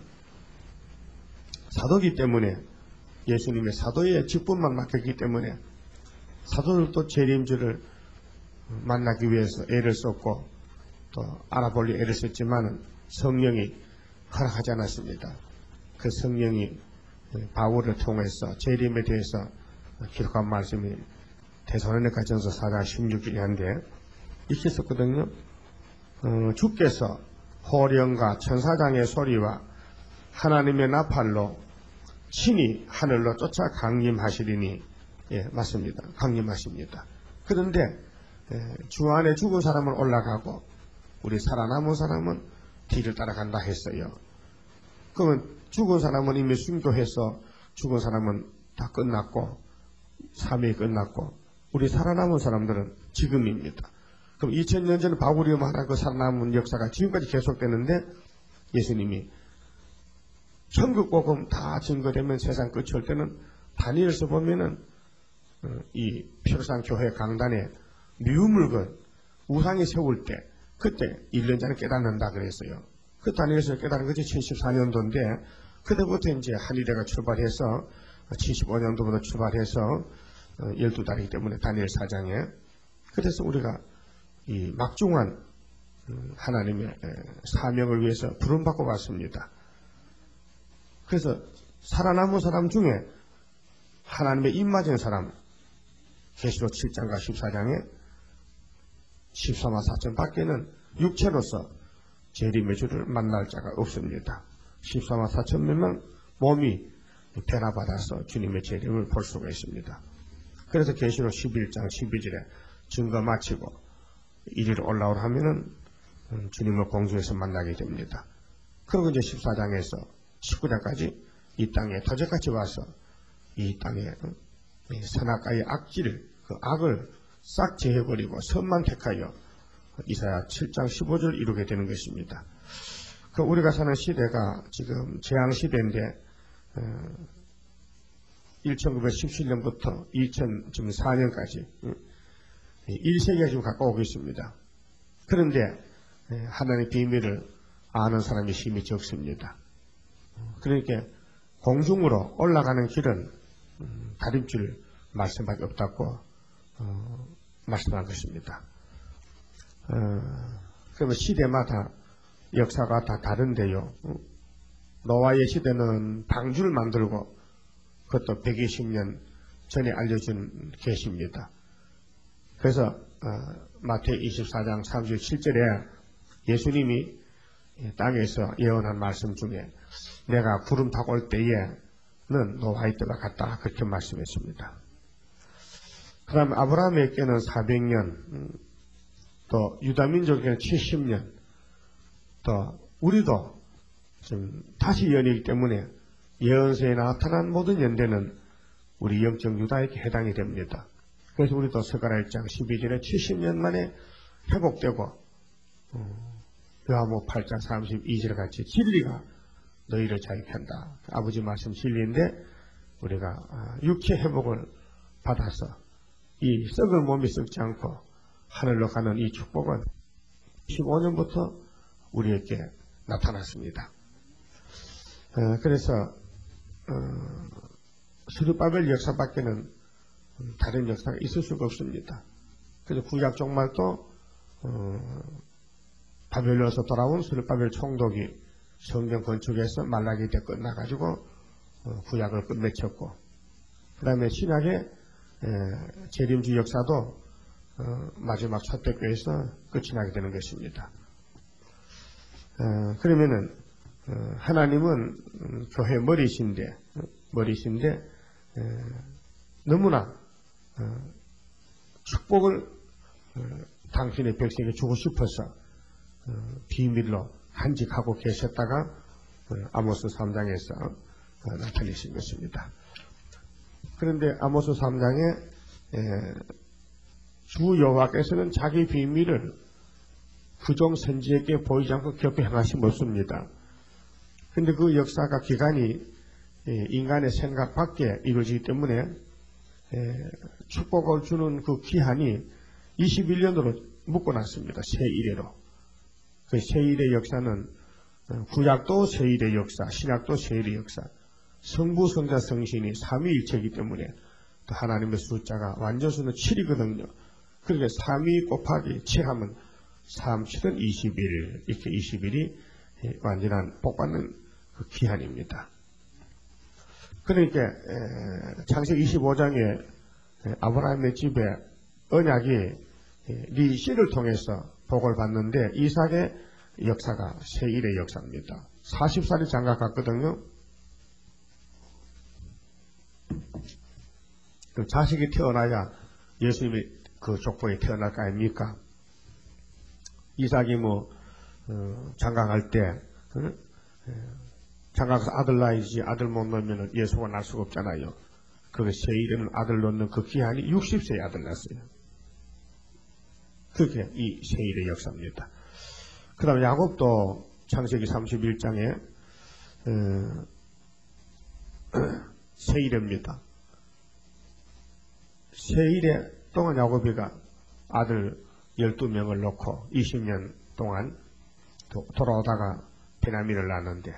사도기 때문에, 예수님의 사도의 직분만 맡겼기 때문에 사도들도 재림주를 만나기 위해서 애를 썼고 또 알아보려 애를 썼지만 성령이 허락하지 않았습니다. 그 성령이 바울을 통해서 재림에 대해서 기록한 말씀이 데살로니가전서 4장 16절인데 이렇게 썼거든요. 주께서 호령과 천사장의 소리와 하나님의 나팔로 친히 하늘로 쫓아 강림하시리니, 예, 맞습니다. 강림하십니다. 그런데 주 안에 죽은 사람은 올라가고 우리 살아남은 사람은 뒤를 따라간다 했어요. 그러면 죽은 사람은 이미 순교해서 죽은 사람은 다 끝났고 삶이 끝났고 우리 살아남은 사람들은 지금입니다. 그럼 2000년 전 바구리움 하나 그 살아남은 역사가 지금까지 계속되는데 예수님이 천국 복음 다 증거되면 세상 끝이 올 때는 다니엘서 보면은 이 표상 교회 강단에 뮤물건 우상이 세울 때 그때 1년 전에 깨닫는다 그랬어요. 그 다니엘서 깨달은 것이 74년도인데 그때부터 이제 한일회가 출발해서 75년도부터 출발해서 12달이기 때문에 다니엘 4장에 그래서 우리가 이 막중한 하나님의 사명을 위해서 부름받고 왔습니다. 그래서 살아남은 사람 중에 하나님의 입맞은 사람 계시록 7장과 14장에 14만 4천 밖에는 육체로서 재림의 주를 만날 자가 없습니다. 14만 4천 명은 몸이 변화받아서 주님의 재림을 볼 수가 있습니다. 그래서 계시록 11장 12절에 증거 마치고 이리로 올라오라 하면은 주님을 공중에서 만나게 됩니다. 그리고 이제 14장에서 19장까지 이 땅에 도적같이 와서 이 땅에 선악과의 악질, 그 악을 싹 제해버리고 선만 택하여 이사야 7장 15절 이루게 되는 것입니다. 그 우리가 사는 시대가 지금 재앙시대인데 1917년부터 2004년까지 1세기가 지금 가까우고 있습니다. 그런데 하나님의 비밀을 아는 사람이 힘이 적습니다. 그러니까 공중으로 올라가는 길은 다림줄 말씀밖에 없다고 말씀한 것입니다. 그러면 시대마다 역사가 다 다른데요. 노아의 시대는 방주를 만들고 그것도 120년 전에 알려준 계시입니다. 그래서 마태복음 24장 37절에 예수님이 땅에서 예언한 말씀 중에 내가 구름 타고 올 때에는 노아의 때와 같다 그렇게 말씀했습니다. 그 다음에 아브라함에게는 400년 또 유다민족에게는 70년 또 우리도 지금 다시 예언이기 때문에 예언서에 나타난 모든 연대는 우리 영적 유다에게 해당이 됩니다. 그래서 우리도 스가랴 1장 12절에 70년 만에 회복되고 요한복음 8장 32절 같이 진리가 너희를 자유한다. 아버지 말씀 진리인데 우리가 육체 회복을 받아서 이 썩은 몸이 썩지 않고 하늘로 가는 이 축복은 15년부터 우리에게 나타났습니다. 그래서 스룹바벨 역사밖에는 다른 역사가 있을 수가 없습니다. 그래서 구약 종말도 바벨론에서 돌아온 스룹바벨 총독이 성전 건축에서 말라기 때 끝나가지고 구약을 끝맺혔고 그 다음에 신약의 재림주 역사도 마지막 초대교회에서 끝이 나게 되는 것입니다. 그러면은 하나님은 교회 머리신데 너무나 축복을 당신의 백성에게 주고 싶어서 비밀로 간직하고 계셨다가 아모스 3장에서 나타내신 것입니다. 그런데 아모스 3장에 주 여호와께서는 자기 비밀을 그종 선지에게 보이지 않고 격게 행하심 없습니다. 그런데 그 역사가 기간이 인간의 생각 밖에 이루어지기 때문에 축복을 주는 그 기한이 21년으로 묶어놨습니다. 세일회로. 그 세일의 역사는 구약도 세일의 역사, 신약도 세일의 역사, 성부, 성자, 성신이 삼위일체이기 때문에 또 하나님의 숫자가 완전수는 7이거든요. 그러니까 3위 곱하기 7하면 3, 7은 21, 이렇게 21이 완전한 복받는 그 기한입니다. 그러니까 창세기 25장에 아브라함의 집에 언약이 네 씨를 통해서 복을 받는데 이삭의 역사가 세일의 역사입니다. 40살이 장가 갔거든요. 그 자식이 태어나야 예수님이 그 족보에 태어날 거 아닙니까? 이삭이 장가 갈 때, 장가 가서 아들 낳이지 아들 못 낳으면 예수가 날 수가 없잖아요. 그 세일에는 아들 낳는 그 기한이 60세에 아들 낳았어요. 그게 이 세일의 역사입니다. 그 다음에 야곱도 창세기 31장에 세일입니다. 세일에 동안 야곱이가 아들 12명을 놓고 20년 동안 돌아오다가 베냐민을 낳았는데,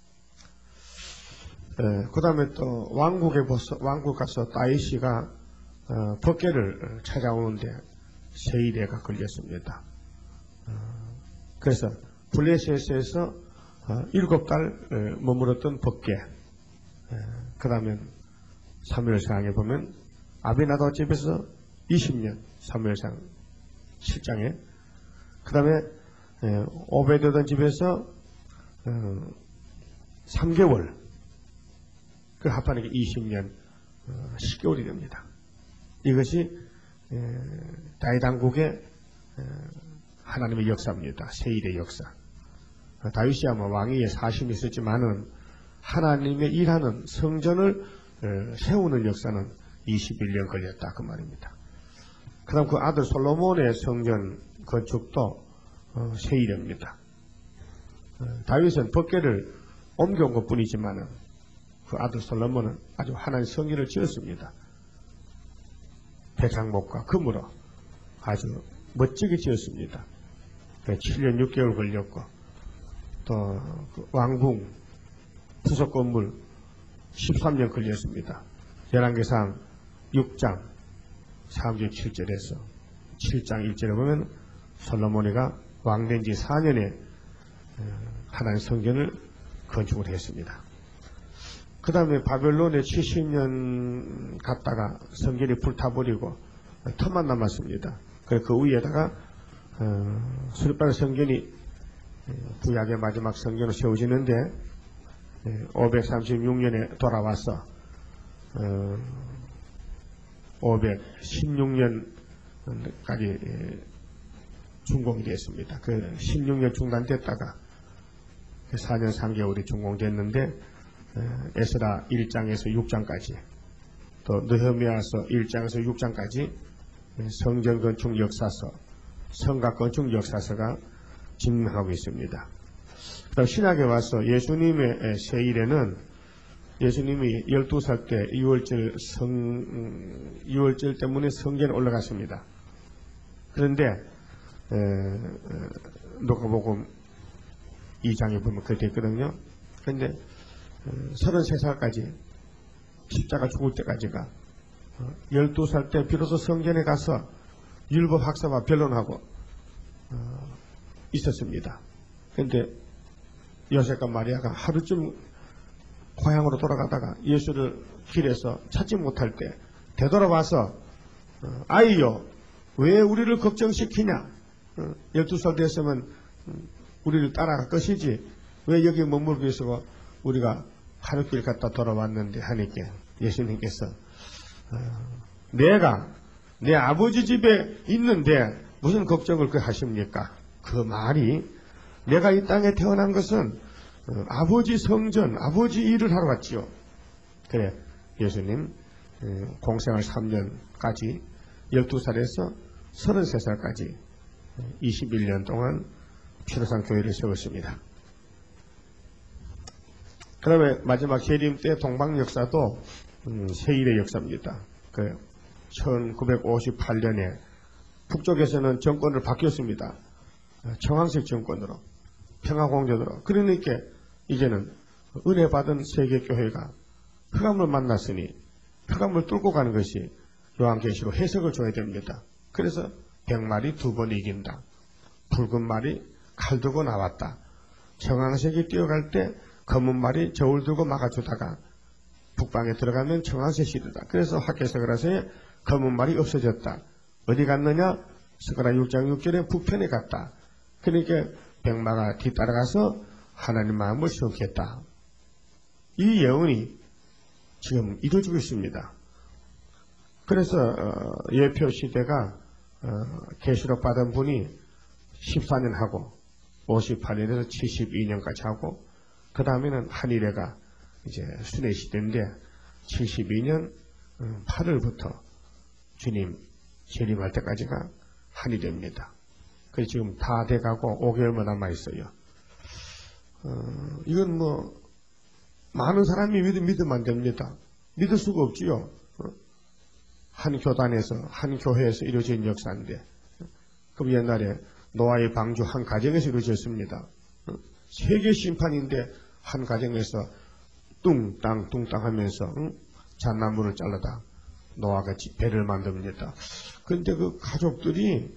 그 다음에 또 왕국 가서 다윗이가 법궤를 찾아오는데 세일에가 걸렸습니다. 그래서 블레셋에서 7달 머물었던 법궤, 그 다음에 사무엘상에 보면 아비나답 집에서 20년, 사무엘상 7장에, 그 다음에 오베드던 집에서 3개월, 그 합하는 게 20년 10개월이 됩니다. 이것이 다윗 왕국의 하나님의 역사입니다. 세일의 역사. 다윗이야 왕위에 사심이 있었지만은 하나님의 일하는 성전을 세우는 역사는 21년 걸렸다 그 말입니다. 그 다음 그 아들 솔로몬의 성전 건축도 세일입니다. 다윗은 법궤를 옮겨온 것 뿐이지만은 그 아들 솔로몬은 아주 하나님 성전을 지었습니다. 백향목과 금으로 아주 멋지게 지었습니다. 7년 6개월 걸렸고, 또 그 왕궁 부속 건물 13년 걸렸습니다. 열왕기상 6장 3절 7절에서 7장 1절에 보면 솔로몬이가 왕된 지 4년에 하나님 성전을 건축을 했습니다. 그 다음에 바벨론에 70년 갔다가 성전이 불타버리고 터만 남았습니다. 그래서 그 위에다가 수르바벨 성전이 구약의 마지막 성전으로 세워지는데 536년에 돌아와서 516년까지 준공이 됐습니다. 그 16년 중단됐다가 4년 3개월이 준공됐는데 에스라 1장에서 6장까지 또 느헤미야서 1장에서 6장까지 성전 건축 역사서, 성곽 건축 역사서가 증명하고 있습니다. 그다음 신약에 와서 예수님의 세일에는 예수님이 12살 때 6월절 때문에 성전에 올라갔습니다. 그런데 누가복음 2장에 보면 그렇게 있거든요. 그런데 33살까지 십자가 죽을 때까지가 12살 때 비로소 성전에 가서 율법 학사와 변론하고 있었습니다. 그런데 요셉과 마리아가 하루쯤 고향으로 돌아가다가 예수를 길에서 찾지 못할 때 되돌아와서 아이요 왜 우리를 걱정시키냐, 12살 됐으면 우리를 따라갈 것이지 왜 여기 머물고 있어 우리가 하루길 갔다 돌아왔는데 하니까 예수님께서 내가 내 아버지 집에 있는데 무슨 걱정을 하십니까? 그 말이 내가 이 땅에 태어난 것은 아버지 성전, 아버지 일을 하러 왔지요. 그래 예수님 공생활 3년까지 12살에서 33살까지 21년 동안 피로상 교회를 세웠습니다. 그 다음에 마지막 재림 때 동방 역사도 세일의 역사입니다. 1958년에 북쪽에서는 정권을 바뀌었습니다. 청황색 정권으로, 평화공전으로. 그러니까 이제는 은혜 받은 세계교회가 흑암을 만났으니 흑암을 뚫고 가는 것이 요한계시로 해석을 줘야 됩니다. 그래서 백말이 2번 이긴다. 붉은 말이 칼 들고 나왔다. 청황색이 뛰어갈 때 검은 말이 저울 들고 막아주다가 북방에 들어가면 청황색 시대다. 그래서 학계석을 하세요. 검은 말이 없어졌다. 어디 갔느냐? 스가랴 6장 6절에 북편에 갔다. 그러니까 백마가 뒤따라가서 하나님 마음을 시험했다. 이 예언이 지금 이루어지고 있습니다. 그래서 예표 시대가 계시록 받은 분이 14년 하고 58년에서 72년까지 하고 그 다음에는 한일회가 이제 순회 시대인데 72년 8월부터 주님 재림할 때까지가 한일회입니다. 그래서 지금 다 돼가고 5개월만 남아있어요. 이건 뭐 많은 사람이 믿으면 안 됩니다. 믿을 수가 없지요. 한 교단에서 한 교회에서 이루어진 역사인데 그럼 옛날에 노아의 방주 한 가정에서 이루어졌습니다. 세계 심판인데 한 가정에서 뚱땅 하면서 잣나무를 잘라다 노아가 배를 만듭니다. 그런데 그 가족들이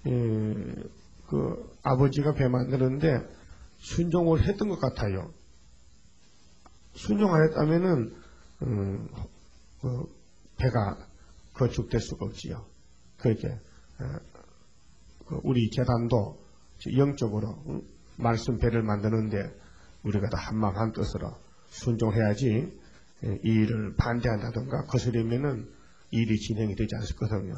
그 아버지가 배 만드는데 순종을 했던 것 같아요. 순종 안 했다면은 배가 건축될 수가 없지요. 그렇게 우리 재단도 영적으로 말씀 배를 만드는데 우리가 다 한마음 한뜻으로 순종해야지 이 일을 반대한다든가 거스르면은 일이 진행이 되지 않거든요.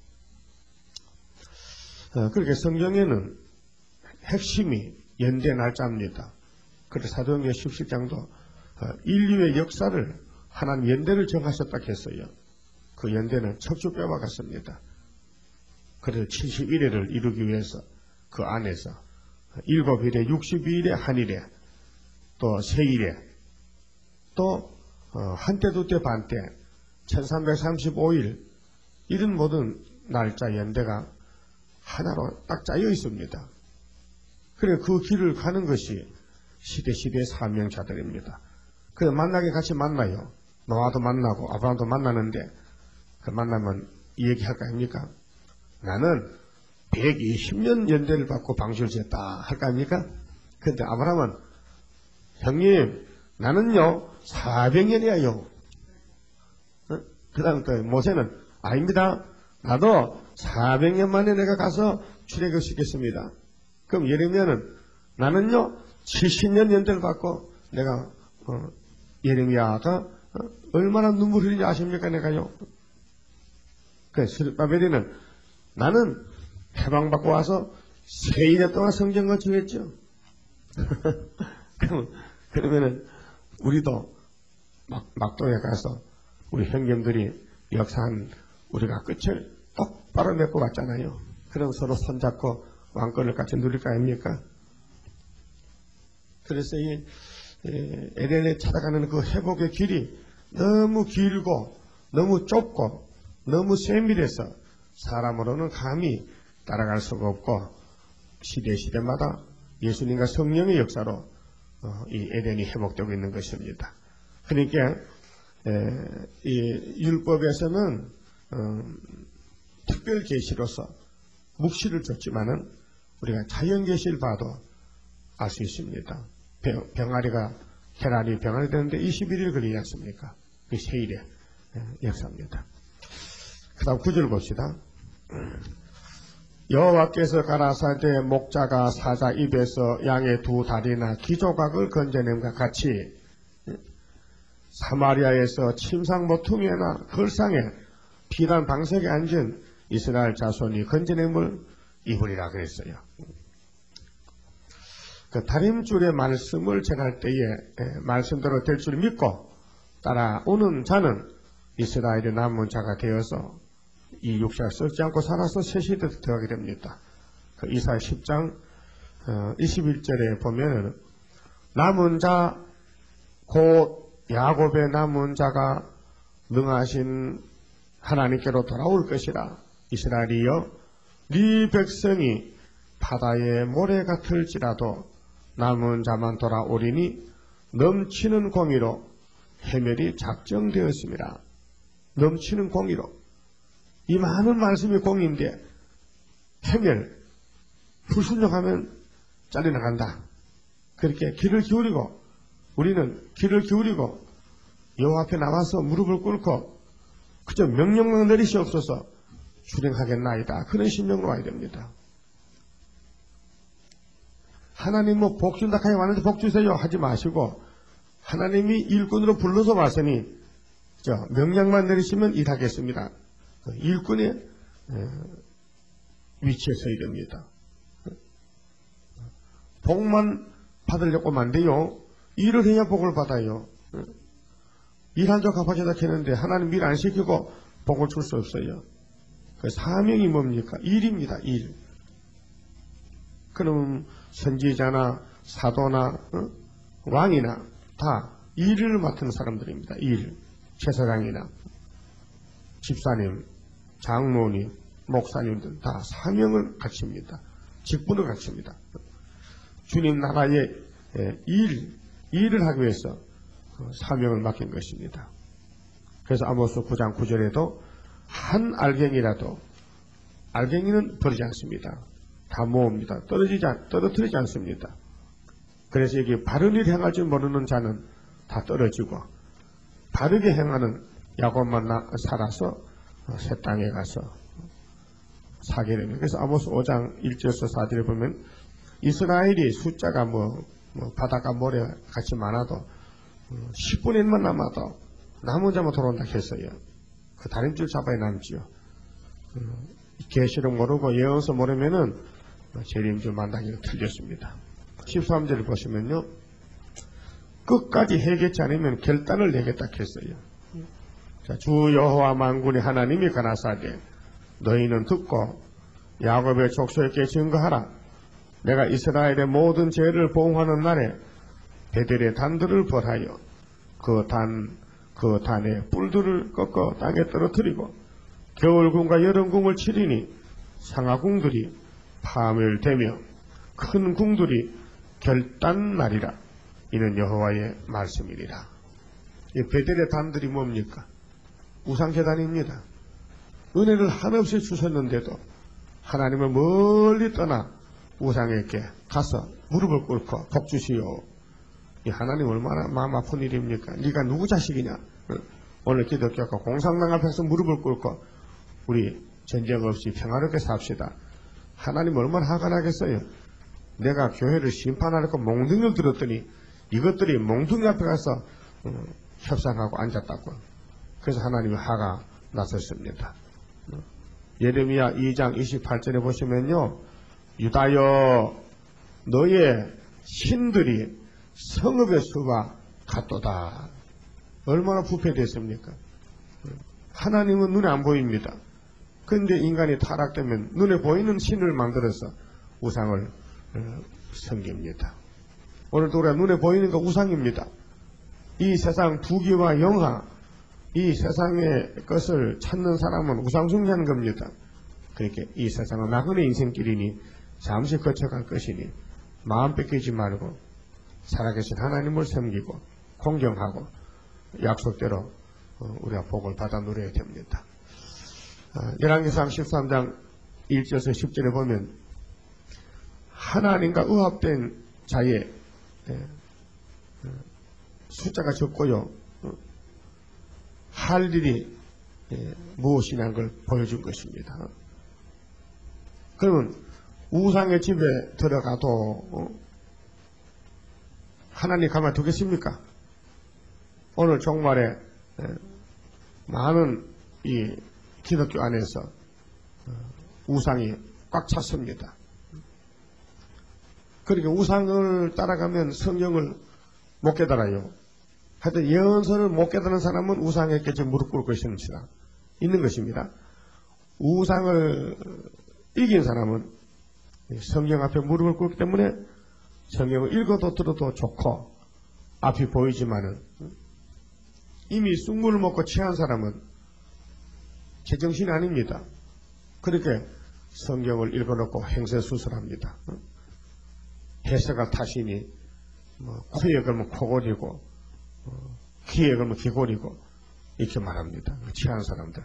그렇게 성경에는 핵심이 연대 날짜입니다. 그래서 사도행전 17장도 인류의 역사를 하나님 연대를 정하셨다 했어요. 그 연대는 척추뼈와 같습니다. 그래서 71회를 이루기 위해서 그 안에서 7일에 62일에 한일에 또 세일에 또 한때 두때 반때 1335일 이런 모든 날짜 연대가 하나로 딱 짜여 있습니다. 그래 그 길을 가는 것이 시대의 사명자들입니다. 그래 만나게 같이 만나요. 노아도 만나고 아브라함도 만나는데 그 만나면 이 얘기할 거 아닙니까? 나는 120년 연대를 받고 방주를 지었다 할 거 아닙니까? 그런데 아브라함은 형님 나는요 400년이에요. 그 다음 또 모세는 아닙니다. 나도 400년 만에 내가 가서 출애굽시켰습니다. 그럼 예레미야는 나는요 70년 연대를 받고 내가 예레미야가 얼마나 눈물 흘리지 아십니까 내가요. 그래서 스룹바벨이는 나는 해방받고 와서 3년 동안 성경 건축했죠. 그러면은 우리도 막동에 가서 우리 형님들이 역사한 우리가 끝을 똑바로 맺고 갔잖아요. 그럼 서로 손잡고 왕권을 같이 누릴 거 아닙니까? 그래서 이 에덴에 찾아가는 그 회복의 길이 너무 길고 너무 좁고 너무 세밀해서 사람으로는 감히 따라갈 수가 없고 시대마다 예수님과 성령의 역사로 이 에덴이 회복되고 있는 것입니다. 그러니까 이 율법에서는 특별 계시로서 묵시를 줬지만은 우리가 자연 계시를 봐도 알 수 있습니다. 병아리가 계란이 병아리 되는데 21일 걸리지 않습니까? 그 세일의 역사입니다. 그 다음 9절 봅시다. 여호와께서 가라사대 목자가 사자 입에서 양의 두 다리나 기조각을 건져냄과 같이 사마리아에서 침상 모퉁이나 걸상에 비단 방석에 앉은 이스라엘 자손이 건져냄을 입으리라 그랬어요. 그 다림줄의 말씀을 전할 때에 말씀대로 될 줄 믿고 따라오는 자는 이스라엘의 남은 자가 되어서 이 육체를 썩지 않고 살아서 새 시대에 들어가게 됩니다. 그 이사야 10장 21절에 보면 남은 자 곧 야곱의 남은 자가 능하신 하나님께로 돌아올 것이라. 이스라엘이여 네 백성이 바다의 모래 같을지라도 남은 자만 돌아오리니 넘치는 공의로 해멸이 작정되었습니다. 넘치는 공의로. 이 많은 말씀이 공의인데 해멸, 불순종하면 잘려나간다. 그렇게 귀를 기울이고 우리는 귀를 기울이고 여호와 앞에 나와서 무릎을 꿇고 그저 명령만 내리시옵소서 준행하겠나이다. 그런 심령으로 와야 됩니다. 하나님 뭐 복 준다 하여 왔는데 복 주세요 하지 마시고 하나님이 일꾼으로 불러서 왔으니 명령만 내리시면 일하겠습니다. 일꾼의 위치에 서야 됩니다. 복만 받으려고 안 돼요. 일을 해야 복을 받아요. 일한 적 갚아주다 했는데 하나님 일 안 시키고 복을 줄 수 없어요. 그 사명이 뭡니까? 일입니다. 일. 그럼 선지자나 사도나 왕이나 다 일을 맡은 사람들입니다. 일. 제사장이나 집사님, 장로님, 목사님들 다 사명을 갖춥니다. 직분을 갖춥니다. 주님 나라의 일을 하기 위해서 사명을 맡긴 것입니다. 그래서 아모스 9장 9절에도 한 알갱이라도 알갱이는 버리지 않습니다. 다 모읍니다. 떨어뜨리지 않습니다. 그래서 여기 바른 일 행할 줄 모르는 자는 다 떨어지고 바르게 행하는 야곱만 살아서 새 땅에 가서 사게 됩니다. 그래서 아모스 5장 1절에서 4절에 보면 이스라엘이 숫자가 바다가 모래 같이 많아도 10분의 1만 남아도 남은 자만 돌아온다 했어요. 그 다림줄 잡아야 남지요. 계시록 모르고 예언서 모르면은 재림주 만나기가 틀렸습니다. 13절을 보시면요. 끝까지 해결치 않으면 결단을 내겠다 했어요. 자, 주 여호와 만군의 하나님이 가라사대 너희는 듣고 야곱의 족속에게 증거하라. 내가 이스라엘의 모든 죄를 보응하는 날에 베델의 단들을 벌하여 그 단의 뿔들을 꺾어 땅에 떨어뜨리고 겨울궁과 여름궁을 치리니 상하궁들이 파멸되며 큰 궁들이 결단날이라. 이는 여호와의 말씀이니라. 이 베델의 단들이 뭡니까? 우상제단입니다. 은혜를 한없이 주셨는데도 하나님을 멀리 떠나 우상에게 가서 무릎을 꿇고 복 주시오. 이 하나님 얼마나 마음 아픈 일입니까? 네가 누구 자식이냐? 오늘 기독교가 공산당 앞에서 무릎을 꿇고 우리 전쟁 없이 평화롭게 삽시다. 하나님 얼마나 화가 나겠어요? 내가 교회를 심판하려고 몽둥이를 들었더니 이것들이 몽둥이 앞에 가서 협상하고 앉았다고. 그래서 하나님이 화가 났었습니다. 예레미야 2장 28절에 보시면요. 유다여 너의 신들이 성읍의 수와 같도다. 얼마나 부패됐습니까? 하나님은 눈에 안 보입니다. 그런데 인간이 타락되면 눈에 보이는 신을 만들어서 우상을 섬깁니다. 오늘도 우리가 눈에 보이는 거 우상입니다. 이 세상 부귀와 영화, 이 세상의 것을 찾는 사람은 우상숭배하는 겁니다. 그렇게 이 세상은 나그네 인생길이니 잠시 거쳐갈 것이니 마음 뺏기지 말고 살아계신 하나님을 섬기고 공경하고 약속대로 우리가 복을 받아 누려야 됩니다. 열왕기상 13장 1절에서 10절에 보면 하나님과 의합된 자의 숫자가 적고요. 할 일이 무엇이냐는 걸 보여준 것입니다. 그러면 우상의 집에 들어가도 하나님 가만 두겠습니까? 오늘 종말에 많은 이 기독교 안에서 우상이 꽉 찼습니다. 그러니까 우상을 따라가면 성경을 못 깨달아요. 하여튼 예언서를 못 깨달은 사람은 우상에게 무릎 꿇을 것이 있는 것입니다. 우상을 이긴 사람은 성경 앞에 무릎을 꿇기 때문에 성경을 읽어도 들어도 좋고 앞이 보이지만은 이미 쑥물을 먹고 취한 사람은 제정신이 아닙니다. 그렇게 성경을 읽어놓고 행세수설합니다. 해석을 타시니 코에 걸면 코골이고 귀에 걸면 귀골이고 이렇게 말합니다. 취한 사람들.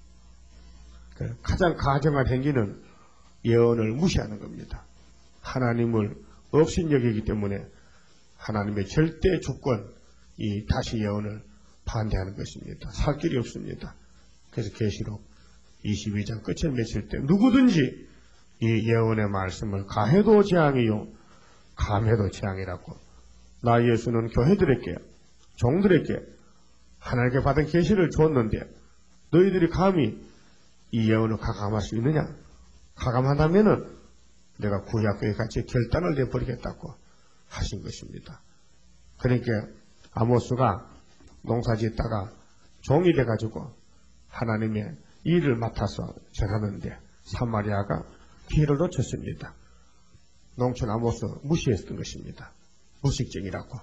가장 가정한 행위는 예언을 무시하는 겁니다. 하나님을 업신여기기 때문에 하나님의 절대 주권, 이 다시 예언을 반대하는 것입니다. 살 길이 없습니다. 그래서 계시록 22장 끝에 맺힐 때 누구든지 이 예언의 말씀을 가해도 재앙이요 감해도 재앙이라고. 나 예수는 교회들에게 종들에게 하나님께 받은 계시를 줬는데 너희들이 감히 이 예언을 가감할 수 있느냐? 가감한다면은 내가 구약교회 같이 결단을 내버리겠다고 하신 것입니다. 그러니까 아모스가 농사 짓다가 종이 돼가지고 하나님의 일을 맡아서 전하는데 사마리아가 기회를 놓쳤습니다. 농촌 아모스 무시했던 것입니다. 무식쟁이라고.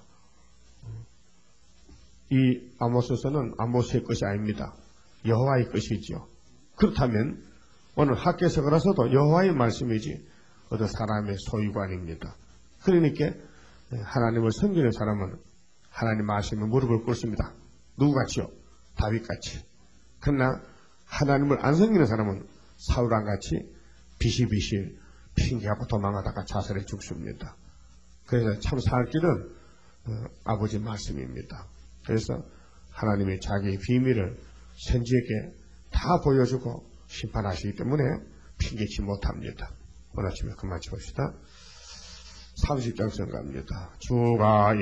이 아모스서는 아모스의 것이 아닙니다. 여호와의 것이지요. 그렇다면 오늘 학교에서 걸어서도 여호와의 말씀이지 어떤 사람의 소유가 아닙니다. 그러니까 하나님을 섬기는 사람은 하나님 말씀에 무릎을 꿇습니다. 누구같이요? 다윗같이. 그러나 하나님을 안 섬기는 사람은 사울왕같이 비실비실 핑계하고 도망하다가 자살해 죽습니다. 그래서 참 살 길은 아버지 말씀입니다. 그래서 하나님이 자기의 비밀을 선지에게 다 보여주고 심판하시기 때문에 핑계치 못합니다. 오늘 아침에 그만 칩시다. 30장 선가입니다. 주가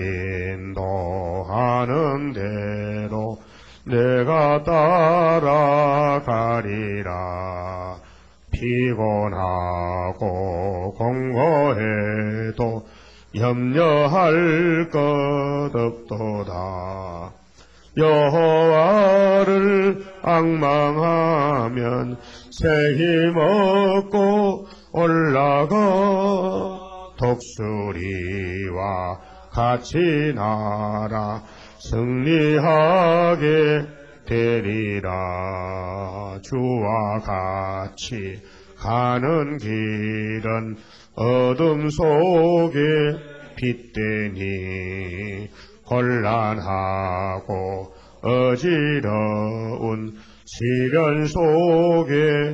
인도하는 대로 내가 따라가리라. 피곤하고 공고해도 염려할 것 없도다. 여호와를 앙망하면 새 힘 얻고 올라가. 독수리와 같이 날아 승리하게 되리라. 주와 같이 가는 길은 어둠 속에 빛되니 혼란하고 어지러운 시련 속에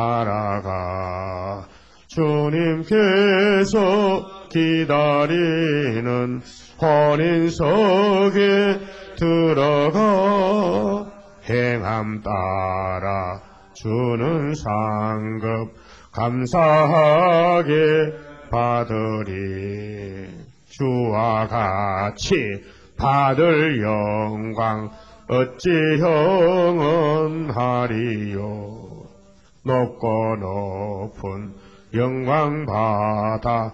따라가. 주님께서 기다리는 혼인석에 들어가. 행함 따라 주는 상급 감사하게 받으리. 주와 같이 받을 영광 어찌 형언하리요. 높고 높은 영광 받아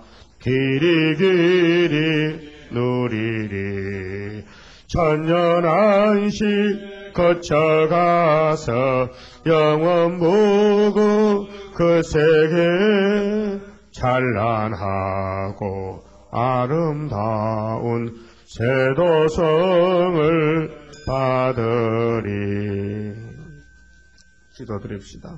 길이 누리리. 천년 안식 거쳐가서 영원 보고 그 세계 찬란하고 아름다운 새도성을 받으리. 기도드립시다.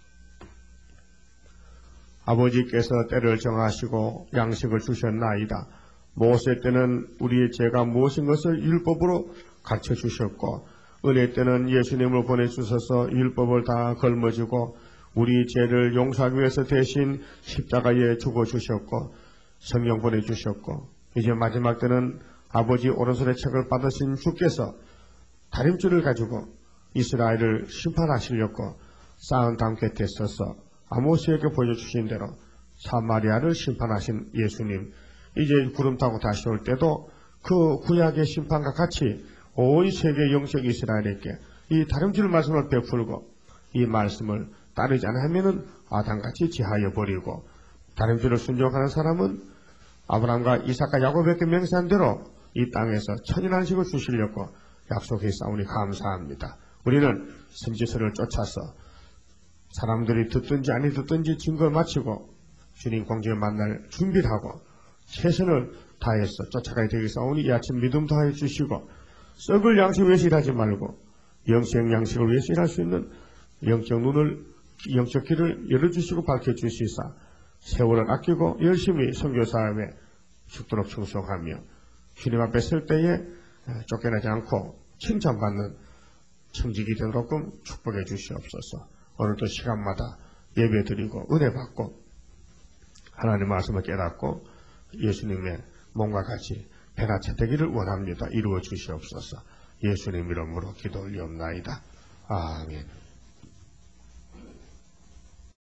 아버지께서 때를 정하시고 양식을 주셨나이다. 모세 때는 우리의 죄가 무엇인 것을 율법으로 가르쳐주셨고, 은혜 때는 예수님을 보내주셔서 율법을 다 걸머쥐고 우리 죄를 용서하기 위해서 대신 십자가에 죽어주셨고 성령 보내주셨고, 이제 마지막 때는 아버지 오른손의 책을 받으신 주께서 다림줄을 가지고 이스라엘을 심판하시려고 쌓은 담 곁에 서서 아모스에게 보여주신 대로 사마리아를 심판하신 예수님, 이제 구름 타고 다시 올 때도 그 구약의 심판과 같이 온 세계 영적 이스라엘에게 이 다림줄 말씀을 베풀고 이 말씀을 따르지 않으면은 아담같이 지하여 버리고, 다림줄을 순종하는 사람은 아브라함과 이삭과 야곱에게 맹세한 대로 이 땅에서 천일안식을 주시려고 약속해 싸우니 감사합니다. 우리는 선지서를 쫓아서 사람들이 듣든지 아니 듣든지 증거를 마치고 주님 공중에 만날 준비를 하고 최선을 다해서 쫓아가야 되겠사오니 이 아침 믿음 더하여 주시고, 썩을 양식 위해서 일하지 말고 영생 양식을 위해서 일할 수 있는 영적 눈을, 영적 길을 열어주시고 밝혀주시사 세월을 아끼고 열심히 선교사함에 죽도록 충성하며 주님 앞에 설 때에 쫓겨나지 않고 칭찬받는 청직이 되도록끔 축복해 주시옵소서. 오늘도 시간마다 예배드리고 은혜받고 하나님 말씀을 깨닫고 예수님의 몸과 같이 배나차 되기를 원합니다. 이루어 주시옵소서. 예수님 이름으로 기도 올리옵나이다. 아멘.